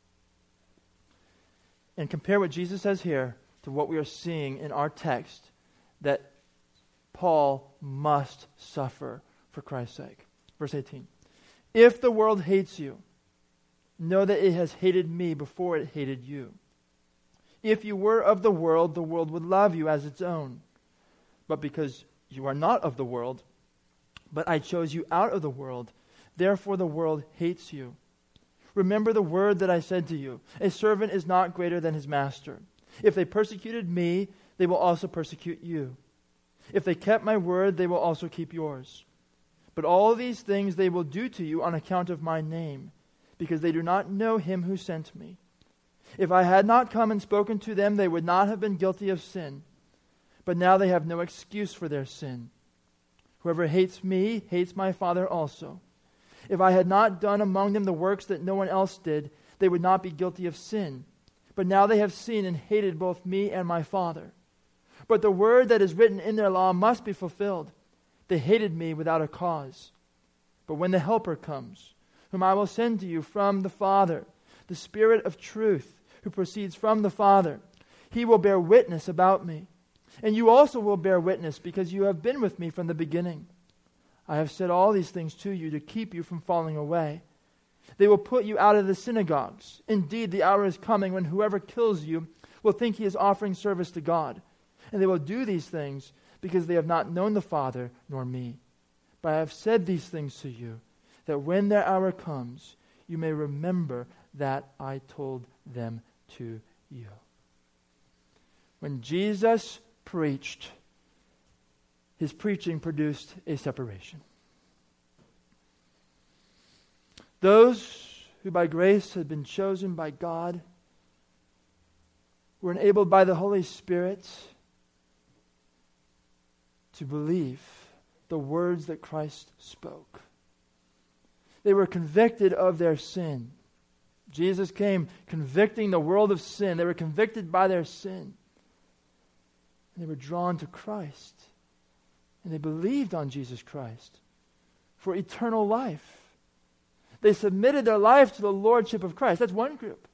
Speaker 1: And compare what Jesus says here to what we are seeing in our text, that Paul must suffer for Christ's sake. Verse 18. If the world hates you, know that it has hated me before it hated you. If you were of the world would love you as its own. But because you are not of the world, but I chose you out of the world, therefore the world hates you. Remember the word that I said to you, a servant is not greater than his master. If they persecuted me, they will also persecute you. If they kept my word, they will also keep yours. But all these things they will do to you on account of my name, because they do not know him who sent me. If I had not come and spoken to them, they would not have been guilty of sin. But now they have no excuse for their sin. Whoever hates me hates my Father also. If I had not done among them the works that no one else did, they would not be guilty of sin. But now they have seen and hated both me and my Father. But the word that is written in their law must be fulfilled. They hated me without a cause. But when the Helper comes, whom I will send to you from the Father, the Spirit of truth, who proceeds from the Father, he will bear witness about me. And you also will bear witness, because you have been with me from the beginning. I have said all these things to you to keep you from falling away. They will put you out of the synagogues. Indeed, the hour is coming when whoever kills you will think he is offering service to God. And they will do these things because they have not known the Father nor me. But I have said these things to you, that when their hour comes, you may remember that I told them to you. When Jesus preached, his preaching produced a separation. Those who by grace had been chosen by God were enabled by the Holy Spirit to believe the words that Christ spoke. They were convicted of their sin. Jesus came convicting the world of sin. They were convicted by their sin. And they were drawn to Christ. And they believed on Jesus Christ for eternal life. They submitted their life to the lordship of Christ. That's one group.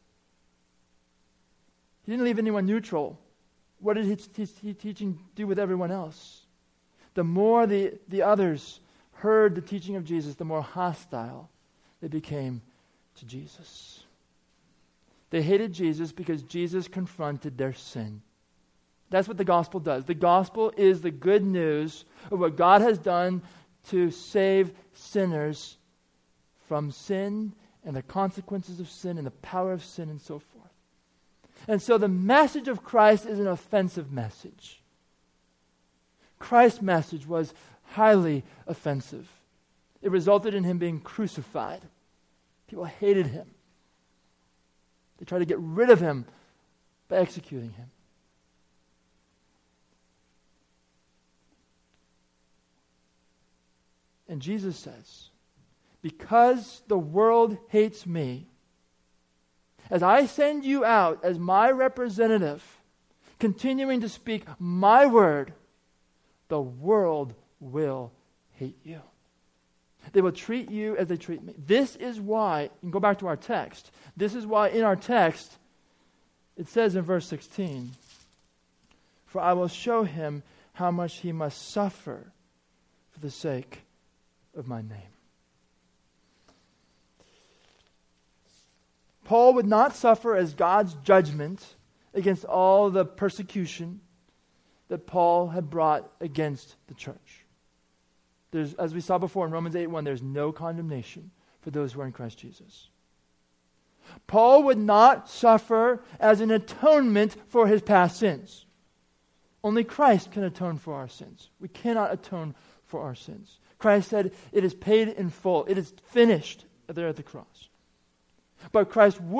Speaker 1: He didn't leave anyone neutral. What did his teaching do with everyone else? The more the others heard the teaching of Jesus, the more hostile they became to Jesus. They hated Jesus because Jesus confronted their sin. That's what the gospel does. The gospel is the good news of what God has done to save sinners from sin and the consequences of sin and the power of sin and so forth. And so the message of Christ is an offensive message. Christ's message was highly offensive. It resulted in him being crucified. People hated him. They tried to get rid of him by executing him. And Jesus says, because the world hates me, as I send you out as my representative, continuing to speak my word, the world will hate you. They will treat you as they treat me. This is why, you can go back to our text. This is why in our text, it says in verse 16, for I will show him how much he must suffer for the sake of my name. Paul would not suffer as God's judgment against all the persecution that Paul had brought against the church. There's, as we saw before in Romans 8:1, there's no condemnation for those who are in Christ Jesus. Paul would not suffer as an atonement for his past sins. Only Christ can atone for our sins. We cannot atone for our sins. Christ said, it is paid in full. It is finished there at the cross. But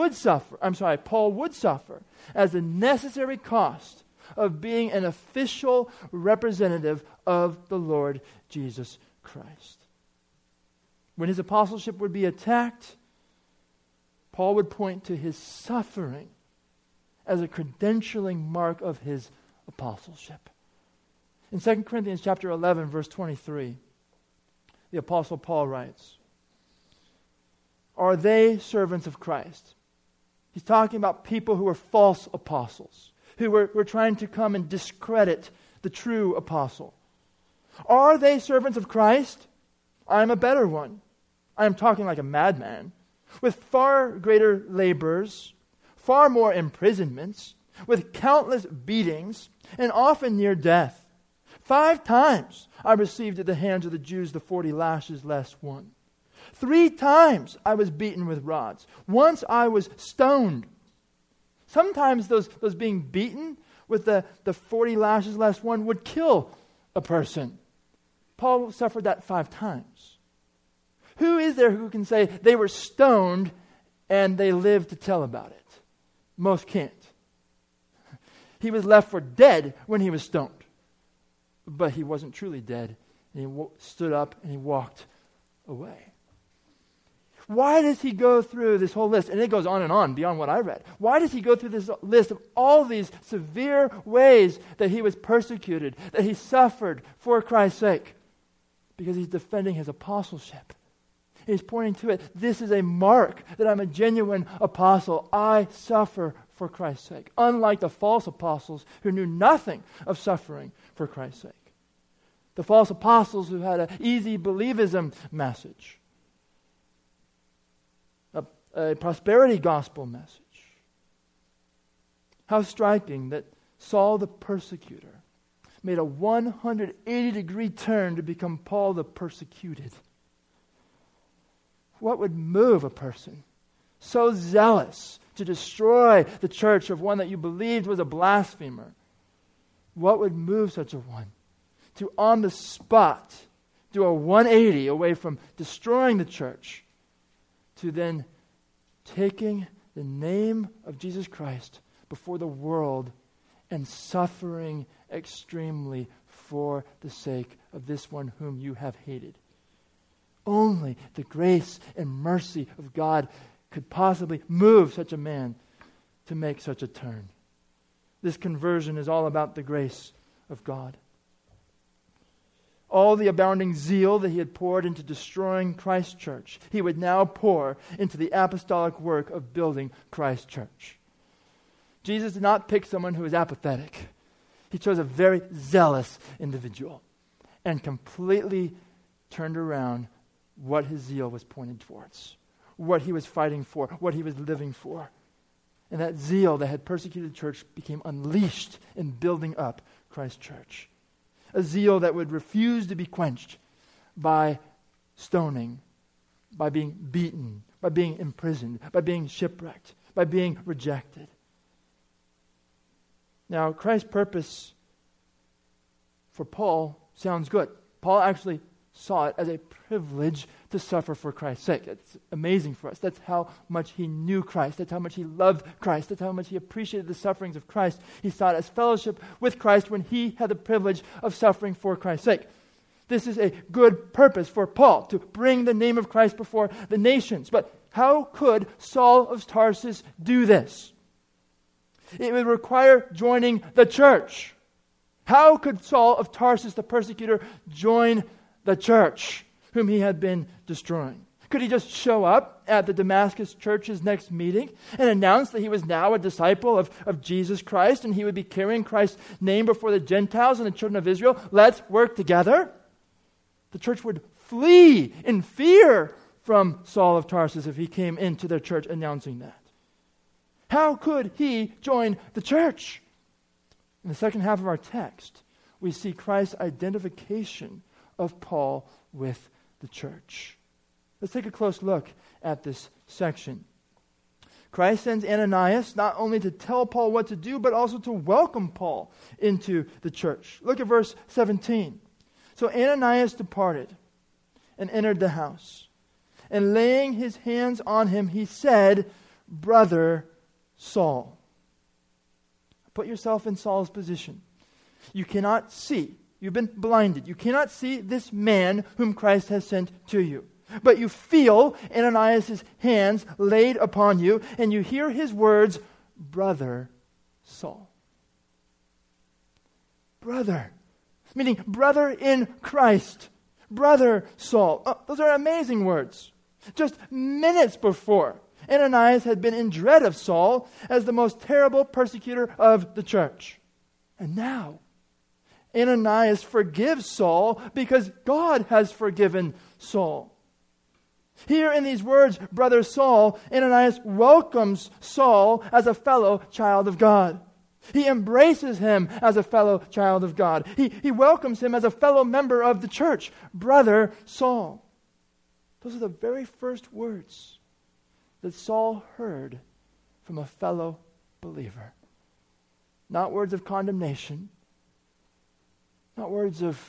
Speaker 1: Paul would suffer as the necessary cost of being an official representative of the Lord Jesus Christ. When his apostleship would be attacked, Paul would point to his suffering as a credentialing mark of his apostleship. In 2 Corinthians chapter 11, verse 23, the Apostle Paul writes, "Are they servants of Christ?" He's talking about people who were false apostles, who were trying to come and discredit the true apostle. "Are they servants of Christ? I am a better one. I am talking like a madman, with far greater labors, far more imprisonments, with countless beatings, and often near death. 5 times I received at the hands of the Jews the 40 lashes less one. 3 times I was beaten with rods. Once I was stoned." Sometimes those being beaten with the 40 lashes less one would kill a person. Paul suffered that 5 times. Who is there who can say they were stoned and they lived to tell about it? Most can't. He was left for dead when he was stoned. But he wasn't truly dead. And he stood up and he walked away. Why does he go through this whole list? And it goes on and on beyond what I read. Why does he go through this list of all these severe ways that he was persecuted, that he suffered for Christ's sake? Because he's defending his apostleship. He's pointing to it. This is a mark that I'm a genuine apostle. I suffer for Christ's sake. Unlike the false apostles who knew nothing of suffering for Christ's sake. The false apostles who had an easy believism message. A prosperity gospel message. How striking that Saul the persecutor made a 180-degree turn to become Paul the persecuted. What would move a person so zealous to destroy the church of one that you believed was a blasphemer? What would move such a one to, on the spot, do a 180 away from destroying the church to then taking the name of Jesus Christ before the world and suffering extremely for the sake of this one whom you have hated? Only the grace and mercy of God could possibly move such a man to make such a turn. This conversion is all about the grace of God. All the abounding zeal that he had poured into destroying Christ's church, he would now pour into the apostolic work of building Christ's church. Jesus did not pick someone who was apathetic. He chose a very zealous individual and completely turned around what his zeal was pointed towards, what he was fighting for, what he was living for. And that zeal that had persecuted the church became unleashed in building up Christ's church. A zeal that would refuse to be quenched by stoning, by being beaten, by being imprisoned, by being shipwrecked, by being rejected. Now, Christ's purpose for Paul sounds good. Paul actually saw it as a privilege to suffer for Christ's sake. It's amazing for us. That's how much he knew Christ. That's how much he loved Christ. That's how much he appreciated the sufferings of Christ. He saw it as fellowship with Christ when he had the privilege of suffering for Christ's sake. This is a good purpose for Paul, to bring the name of Christ before the nations. But how could Saul of Tarsus do this? It would require joining the church. How could Saul of Tarsus, the persecutor, join the church whom he had been destroying? Could he just show up at the Damascus church's next meeting and announce that he was now a disciple of Jesus Christ and he would be carrying Christ's name before the Gentiles and the children of Israel? Let's work together. The church would flee in fear from Saul of Tarsus if he came into their church announcing that. How could he join the church? In the second half of our text, we see Christ's identification of Paul with the church. Let's take a close look at this section. Christ sends Ananias not only to tell Paul what to do, but also to welcome Paul into the church. Look at verse 17. So Ananias departed and entered the house. And laying his hands on him, he said, "Brother Saul." Put yourself in Saul's position. You cannot see. You've been blinded. You cannot see this man whom Christ has sent to you. But you feel Ananias' hands laid upon you, and you hear his words, "Brother Saul." Brother, meaning brother in Christ. Brother Saul. Oh, those are amazing words. Just minutes before, Ananias had been in dread of Saul as the most terrible persecutor of the church. And now, Ananias forgives Saul because God has forgiven Saul. Here in these words, "Brother Saul," Ananias welcomes Saul as a fellow child of God. He embraces him as a fellow child of God. He welcomes him as a fellow member of the church. Brother Saul. Those are the very first words that Saul heard from a fellow believer. Not words of condemnation. Not words of,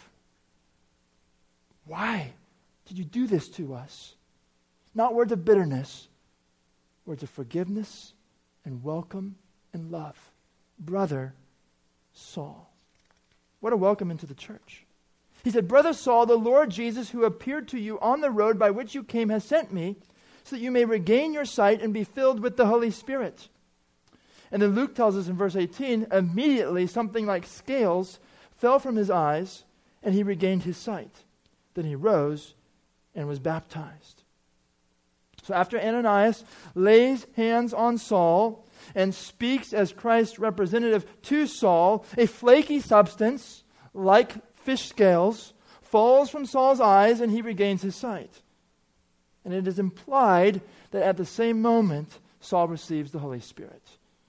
Speaker 1: "Why did you do this to us?" Not words of bitterness. Words of forgiveness and welcome and love. Brother Saul. What a welcome into the church. He said, "Brother Saul, the Lord Jesus, who appeared to you on the road by which you came, has sent me, so that you may regain your sight and be filled with the Holy Spirit." And then Luke tells us in verse 18, immediately something like scales fell from his eyes, and he regained his sight. Then he rose and was baptized. So after Ananias lays hands on Saul and speaks as Christ's representative to Saul, a flaky substance, like fish scales, falls from Saul's eyes and he regains his sight. And it is implied that at the same moment, Saul receives the Holy Spirit.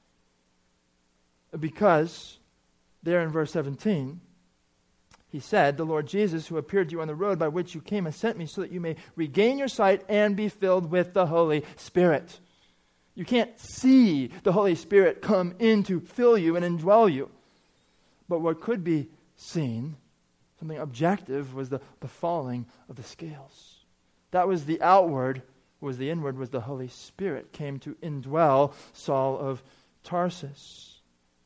Speaker 1: Because there in verse 17, he said, "The Lord Jesus, who appeared to you on the road by which you came, has sent me so that you may regain your sight and be filled with the Holy Spirit." You can't see the Holy Spirit come in to fill you and indwell you. But what could be seen, something objective, was the falling of the scales. That was the outward, was the inward, was the Holy Spirit came to indwell Saul of Tarsus.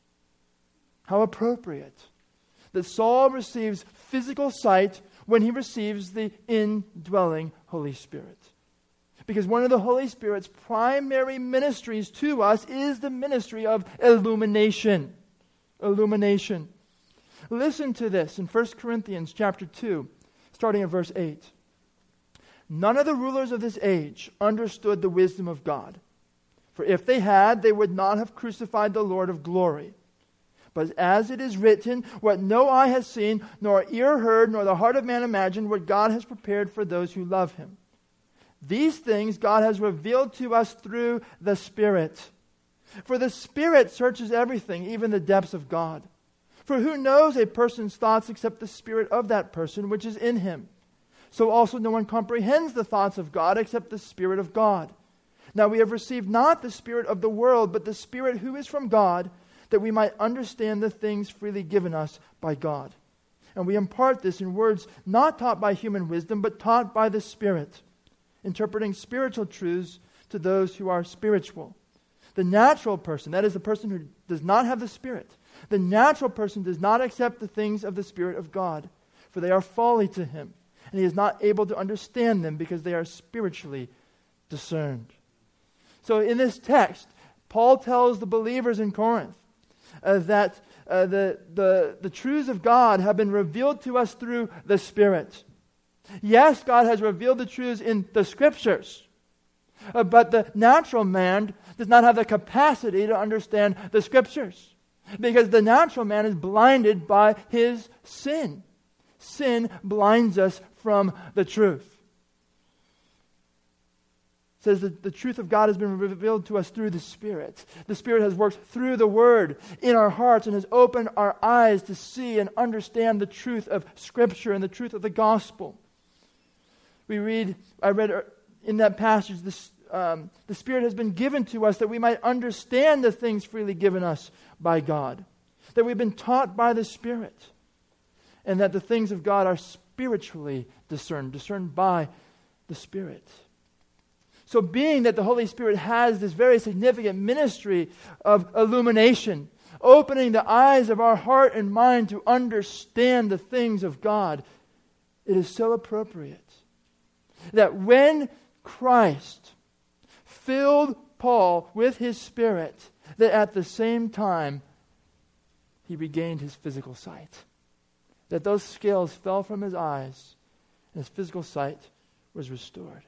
Speaker 1: How appropriate that Saul receives physical sight when he receives the indwelling Holy Spirit. Because one of the Holy Spirit's primary ministries to us is the ministry of illumination. Illumination. Listen to this in 1 Corinthians chapter 2, starting at verse 8. "None of the rulers of this age understood the wisdom of God. For if they had, they would not have crucified the Lord of glory. But as it is written, what no eye has seen, nor ear heard, nor the heart of man imagined, what God has prepared for those who love him. These things God has revealed to us through the Spirit. For the Spirit searches everything, even the depths of God. For who knows a person's thoughts except the spirit of that person which is in him? So also no one comprehends the thoughts of God except the Spirit of God. Now we have received not the spirit of the world, but the Spirit who is from God, that we might understand the things freely given us by God. And we impart this in words not taught by human wisdom, but taught by the Spirit, interpreting spiritual truths to those who are spiritual. The natural person, that is the person who does not have the Spirit, the natural person does not accept the things of the Spirit of God, for they are folly to him, and he is not able to understand them because they are spiritually discerned." So in this text, Paul tells the believers in Corinth that the truths of God have been revealed to us through the Spirit. Yes, God has revealed the truths in the Scriptures, but the natural man does not have the capacity to understand the Scriptures, because the natural man is blinded by his sin. Sin blinds us from the truth. It says that the truth of God has been revealed to us through the Spirit. The Spirit has worked through the Word in our hearts and has opened our eyes to see and understand the truth of Scripture and the truth of the gospel. I read in that passage the Spirit has been given to us that we might understand the things freely given us by God. That we've been taught by the Spirit. And that the things of God are spiritually discerned by the Spirit. So being that the Holy Spirit has this very significant ministry of illumination, opening the eyes of our heart and mind to understand the things of God, it is so appropriate that when Christ filled Paul with his Spirit, that at the same time he regained his physical sight. That those scales fell from his eyes and his physical sight was restored.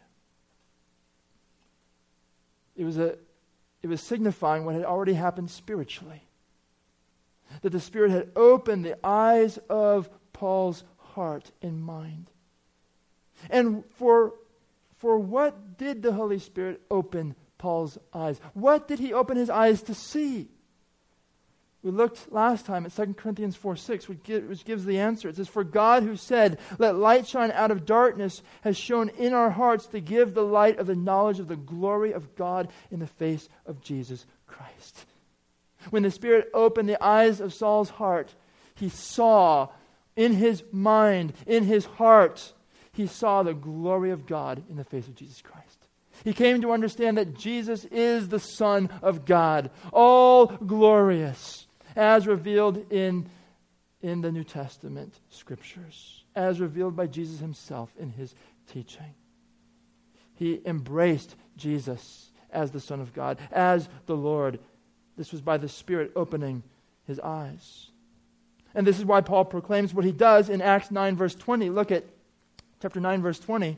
Speaker 1: It was signifying what had already happened spiritually. That the Spirit had opened the eyes of Paul's heart and mind. And for what did the Holy Spirit open Paul's eyes? What did he open his eyes to see? We looked last time at 2 Corinthians 4:6, which gives the answer. It says, "For God who said, 'Let light shine out of darkness,' has shone in our hearts to give the light of the knowledge of the glory of God in the face of Jesus Christ." When the Spirit opened the eyes of Saul's heart, he saw in his mind, in his heart, he saw the glory of God in the face of Jesus Christ. He came to understand that Jesus is the Son of God, all glorious, as revealed in the New Testament scriptures, as revealed by Jesus himself in his teaching. He embraced Jesus as the Son of God, as the Lord. This was by the Spirit opening his eyes. And this is why Paul proclaims what he does in Acts 9 verse 20. Look at chapter 9 verse 20.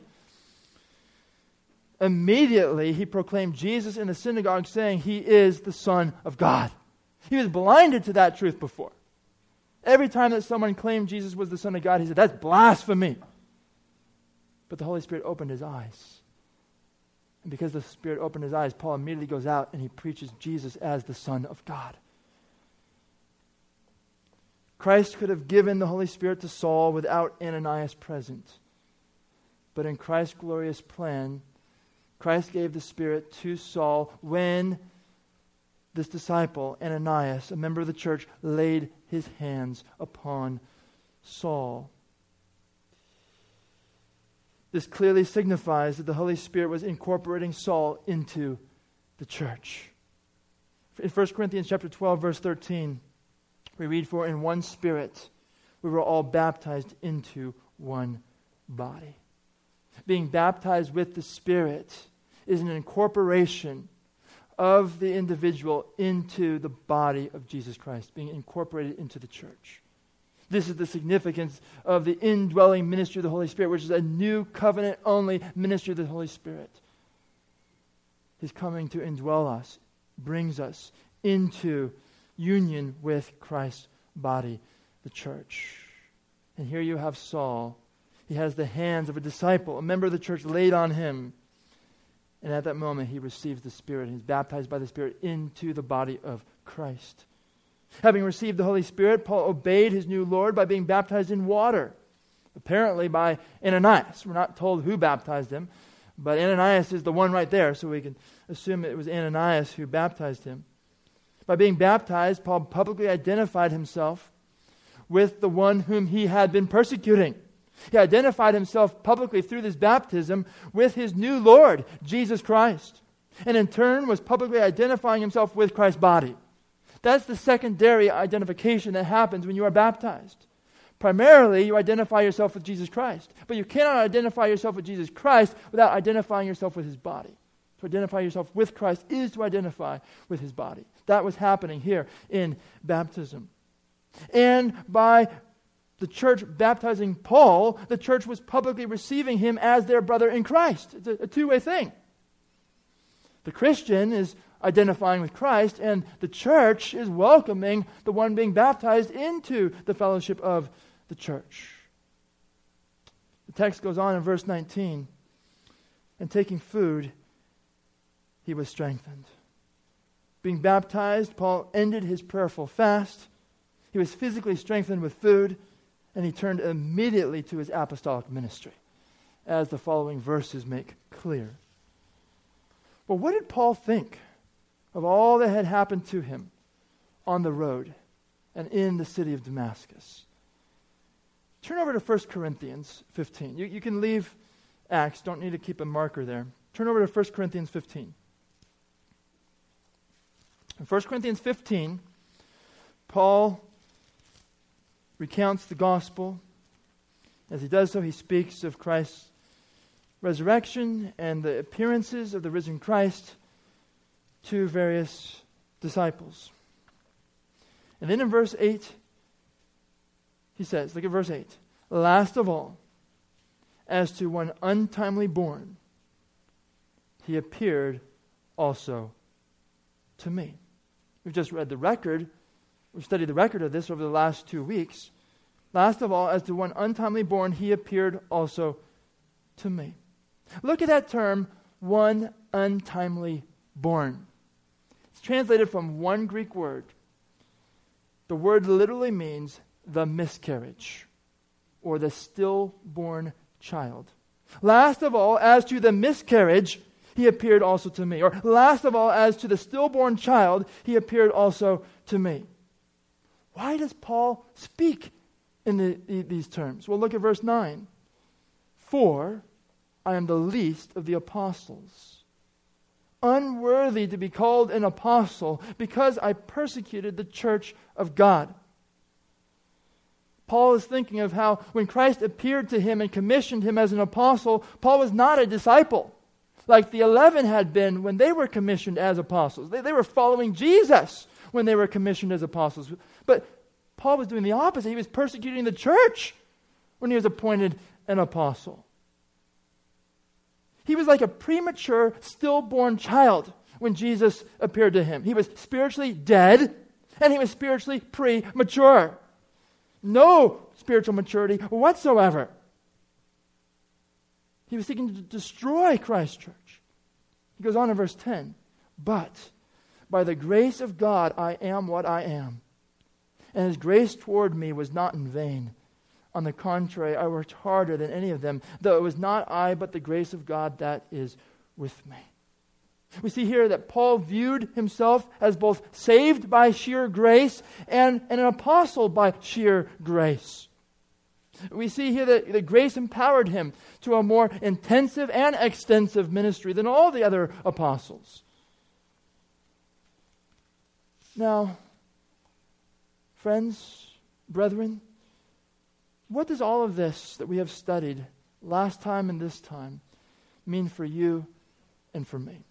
Speaker 1: Immediately he proclaimed Jesus in the synagogue, saying, "He is the Son of God." He was blinded to that truth before. Every time that someone claimed Jesus was the Son of God, he said, "That's blasphemy." But the Holy Spirit opened his eyes. And because the Spirit opened his eyes, Paul immediately goes out and he preaches Jesus as the Son of God. Christ could have given the Holy Spirit to Saul without Ananias present. But in Christ's glorious plan, Christ gave the Spirit to Saul when this disciple, Ananias, a member of the church, laid his hands upon Saul. This clearly signifies that the Holy Spirit was incorporating Saul into the church. In 1 Corinthians chapter 12, verse 13, we read, "For in one Spirit we were all baptized into one body." Being baptized with the Spirit is an incorporation of the individual into the body of Jesus Christ, being incorporated into the church. This is the significance of the indwelling ministry of the Holy Spirit, which is a new covenant-only ministry of the Holy Spirit. His coming to indwell us brings us into union with Christ's body, the church. And here you have Saul. He has the hands of a disciple, a member of the church, laid on him. And at that moment, he receives the Spirit. He's baptized by the Spirit into the body of Christ. Having received the Holy Spirit, Paul obeyed his new Lord by being baptized in water, apparently by Ananias. We're not told who baptized him, but Ananias is the one right there, so we can assume it was Ananias who baptized him. By being baptized, Paul publicly identified himself with the one whom he had been persecuting. He identified himself publicly through this baptism with his new Lord, Jesus Christ. And in turn was publicly identifying himself with Christ's body. That's the secondary identification that happens when you are baptized. Primarily, you identify yourself with Jesus Christ. But you cannot identify yourself with Jesus Christ without identifying yourself with his body. To identify yourself with Christ is to identify with his body. That was happening here in baptism. And by the church baptizing Paul, the church was publicly receiving him as their brother in Christ. It's a two-way thing. The Christian is identifying with Christ, and the church is welcoming the one being baptized into the fellowship of the church. The text goes on in verse 19. And taking food, he was strengthened. Being baptized, Paul ended his prayerful fast. He was physically strengthened with food, and he turned immediately to his apostolic ministry, as the following verses make clear. But what did Paul think of all that had happened to him on the road and in the city of Damascus? Turn over to 1 Corinthians 15. You can leave Acts, don't need to keep a marker there. Turn over to 1 Corinthians 15. In 1 Corinthians 15, Paul recounts the gospel. As he does so, he speaks of Christ's resurrection and the appearances of the risen Christ to various disciples. And then in verse 8, he says, look at verse 8. Last of all, as to one untimely born, he appeared also to me. We've just read the record. We've studied the record of this over the last 2 weeks. Last of all, as to one untimely born, he appeared also to me. Look at that term, one untimely born. It's translated from one Greek word. The word literally means the miscarriage or the stillborn child. Last of all, as to the miscarriage, he appeared also to me. Or last of all, as to the stillborn child, he appeared also to me. Why does Paul speak in these terms? Well, look at verse 9. For I am the least of the apostles, unworthy to be called an apostle, because I persecuted the church of God. Paul is thinking of how when Christ appeared to him and commissioned him as an apostle, Paul was not a disciple like the 11 had been when they were commissioned as apostles. They were following Jesus when they were commissioned as apostles. But Paul was doing the opposite. He was persecuting the church when he was appointed an apostle. He was like a premature, stillborn child when Jesus appeared to him. He was spiritually dead, and he was spiritually premature. No spiritual maturity whatsoever. He was seeking to destroy Christ's church. He goes on in verse 10. But by the grace of God I am what I am. And his grace toward me was not in vain. On the contrary, I worked harder than any of them, though it was not I, but the grace of God that is with me. We see here that Paul viewed himself as both saved by sheer grace and an apostle by sheer grace. We see here that grace empowered him to a more intensive and extensive ministry than all the other apostles. Now, friends, brethren, what does all of this that we have studied last time and this time mean for you and for me?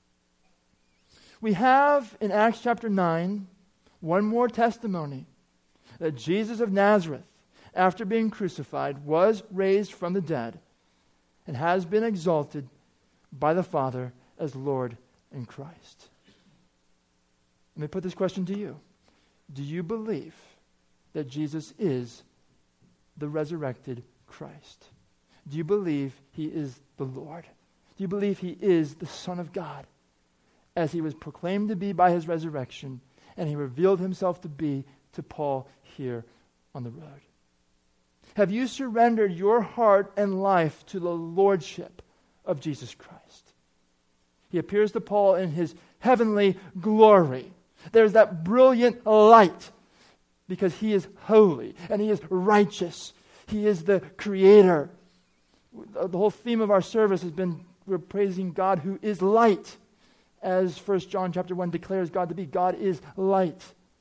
Speaker 1: We have in Acts chapter 9 one more testimony that Jesus of Nazareth, after being crucified, was raised from the dead and has been exalted by the Father as Lord and Christ. Let me put this question to you. Do you believe that Jesus is the resurrected Christ? Do you believe he is the Lord? Do you believe he is the Son of God, as he was proclaimed to be by his resurrection, and he revealed himself to be to Paul here on the road? Have you surrendered your heart and life to the lordship of Jesus Christ? He appears to Paul in his heavenly glory. There's that brilliant light because he is holy and he is righteous. He is the creator. The whole theme of our service has been we're praising God who is light, as 1 John chapter 1 declares God to be. God is light.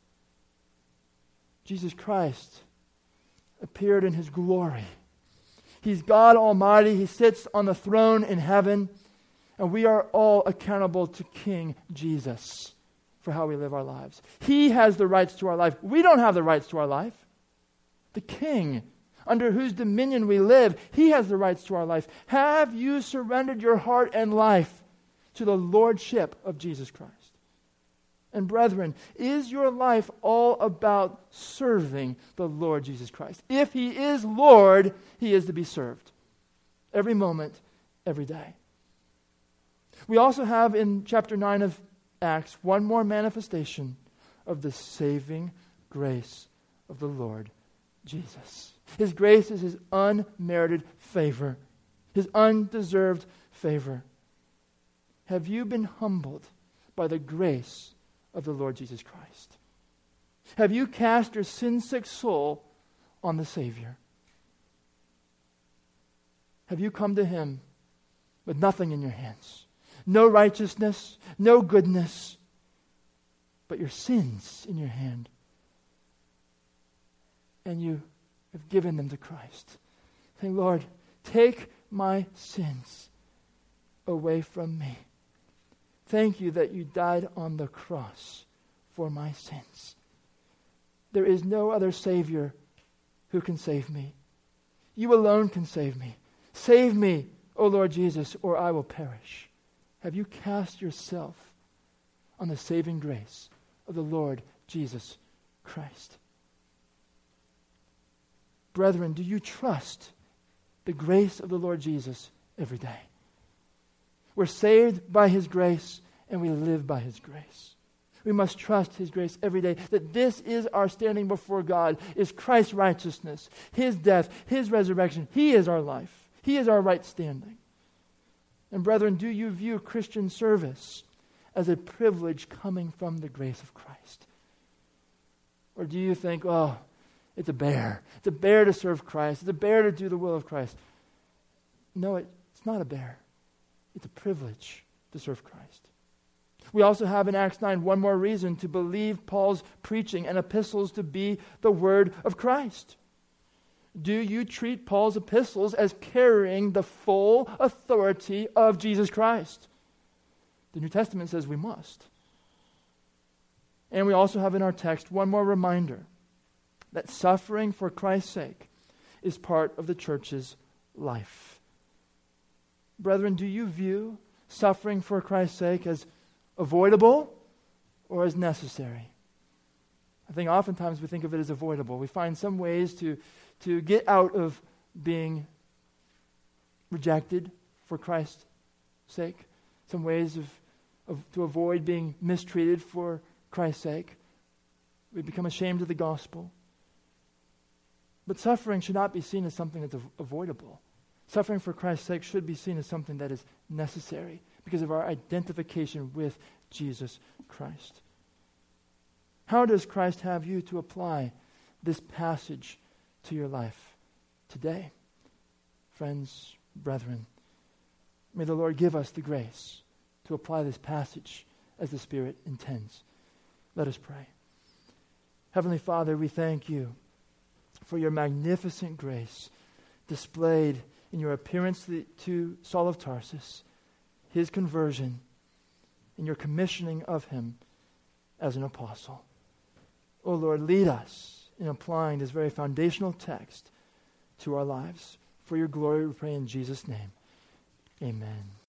Speaker 1: Jesus Christ appeared in his glory. He's God Almighty. He sits on the throne in heaven, and we are all accountable to King Jesus for how we live our lives. He has the rights to our life. We don't have the rights to our life. The King, under whose dominion we live, he has the rights to our life. Have you surrendered your heart and life to the lordship of Jesus Christ? And brethren, is your life all about serving the Lord Jesus Christ? If he is Lord, he is to be served every moment, every day. We also have in chapter 9 of Acts one more manifestation of the saving grace of the Lord Jesus. His grace is his unmerited favor, his undeserved favor. have you been humbled by the grace of the Lord Jesus Christ? Have you cast your sin-sick soul on the Savior? Have you come to him with nothing in your hands? No righteousness, no goodness, but your sins in your hand. And you have given them to Christ. Saying, Lord, take my sins away from me. Thank you that you died on the cross for my sins. There is no other Savior who can save me. You alone can save me. Save me, O Lord Jesus, or I will perish. Have you cast yourself on the saving grace of the Lord Jesus Christ? Brethren, do you trust the grace of the Lord Jesus every day? We're saved by his grace, and we live by his grace. We must trust his grace every day, that this is our standing before God, is Christ's righteousness, his death, his resurrection. He is our life. He is our right standing. And brethren, do you view Christian service as a privilege coming from the grace of Christ? Or do you think, oh, it's a bear. It's a bear to serve Christ. It's a bear to do the will of Christ. No, it's not a bear. It's a privilege to serve Christ. We also have in Acts 9 one more reason to believe Paul's preaching and epistles to be the word of Christ. Do you treat Paul's epistles as carrying the full authority of Jesus Christ? The New Testament says we must. And we also have in our text one more reminder that suffering for Christ's sake is part of the church's life. Brethren, do you view suffering for Christ's sake as avoidable or as necessary? I think oftentimes we think of it as avoidable. We find some ways to get out of being rejected for Christ's sake, some ways to avoid being mistreated for Christ's sake. We become ashamed of the gospel. But suffering should not be seen as something that's avoidable. Suffering for Christ's sake should be seen as something that is necessary because of our identification with Jesus Christ. How does Christ have you to apply this passage to your life today? Friends, brethren, may the Lord give us the grace to apply this passage as the Spirit intends. Let us pray. Heavenly Father, we thank you for your magnificent grace displayed in your appearance to Saul of Tarsus, his conversion, and your commissioning of him as an apostle. O Lord, lead us in applying this very foundational text to our lives. For your glory, we pray in Jesus' name. Amen.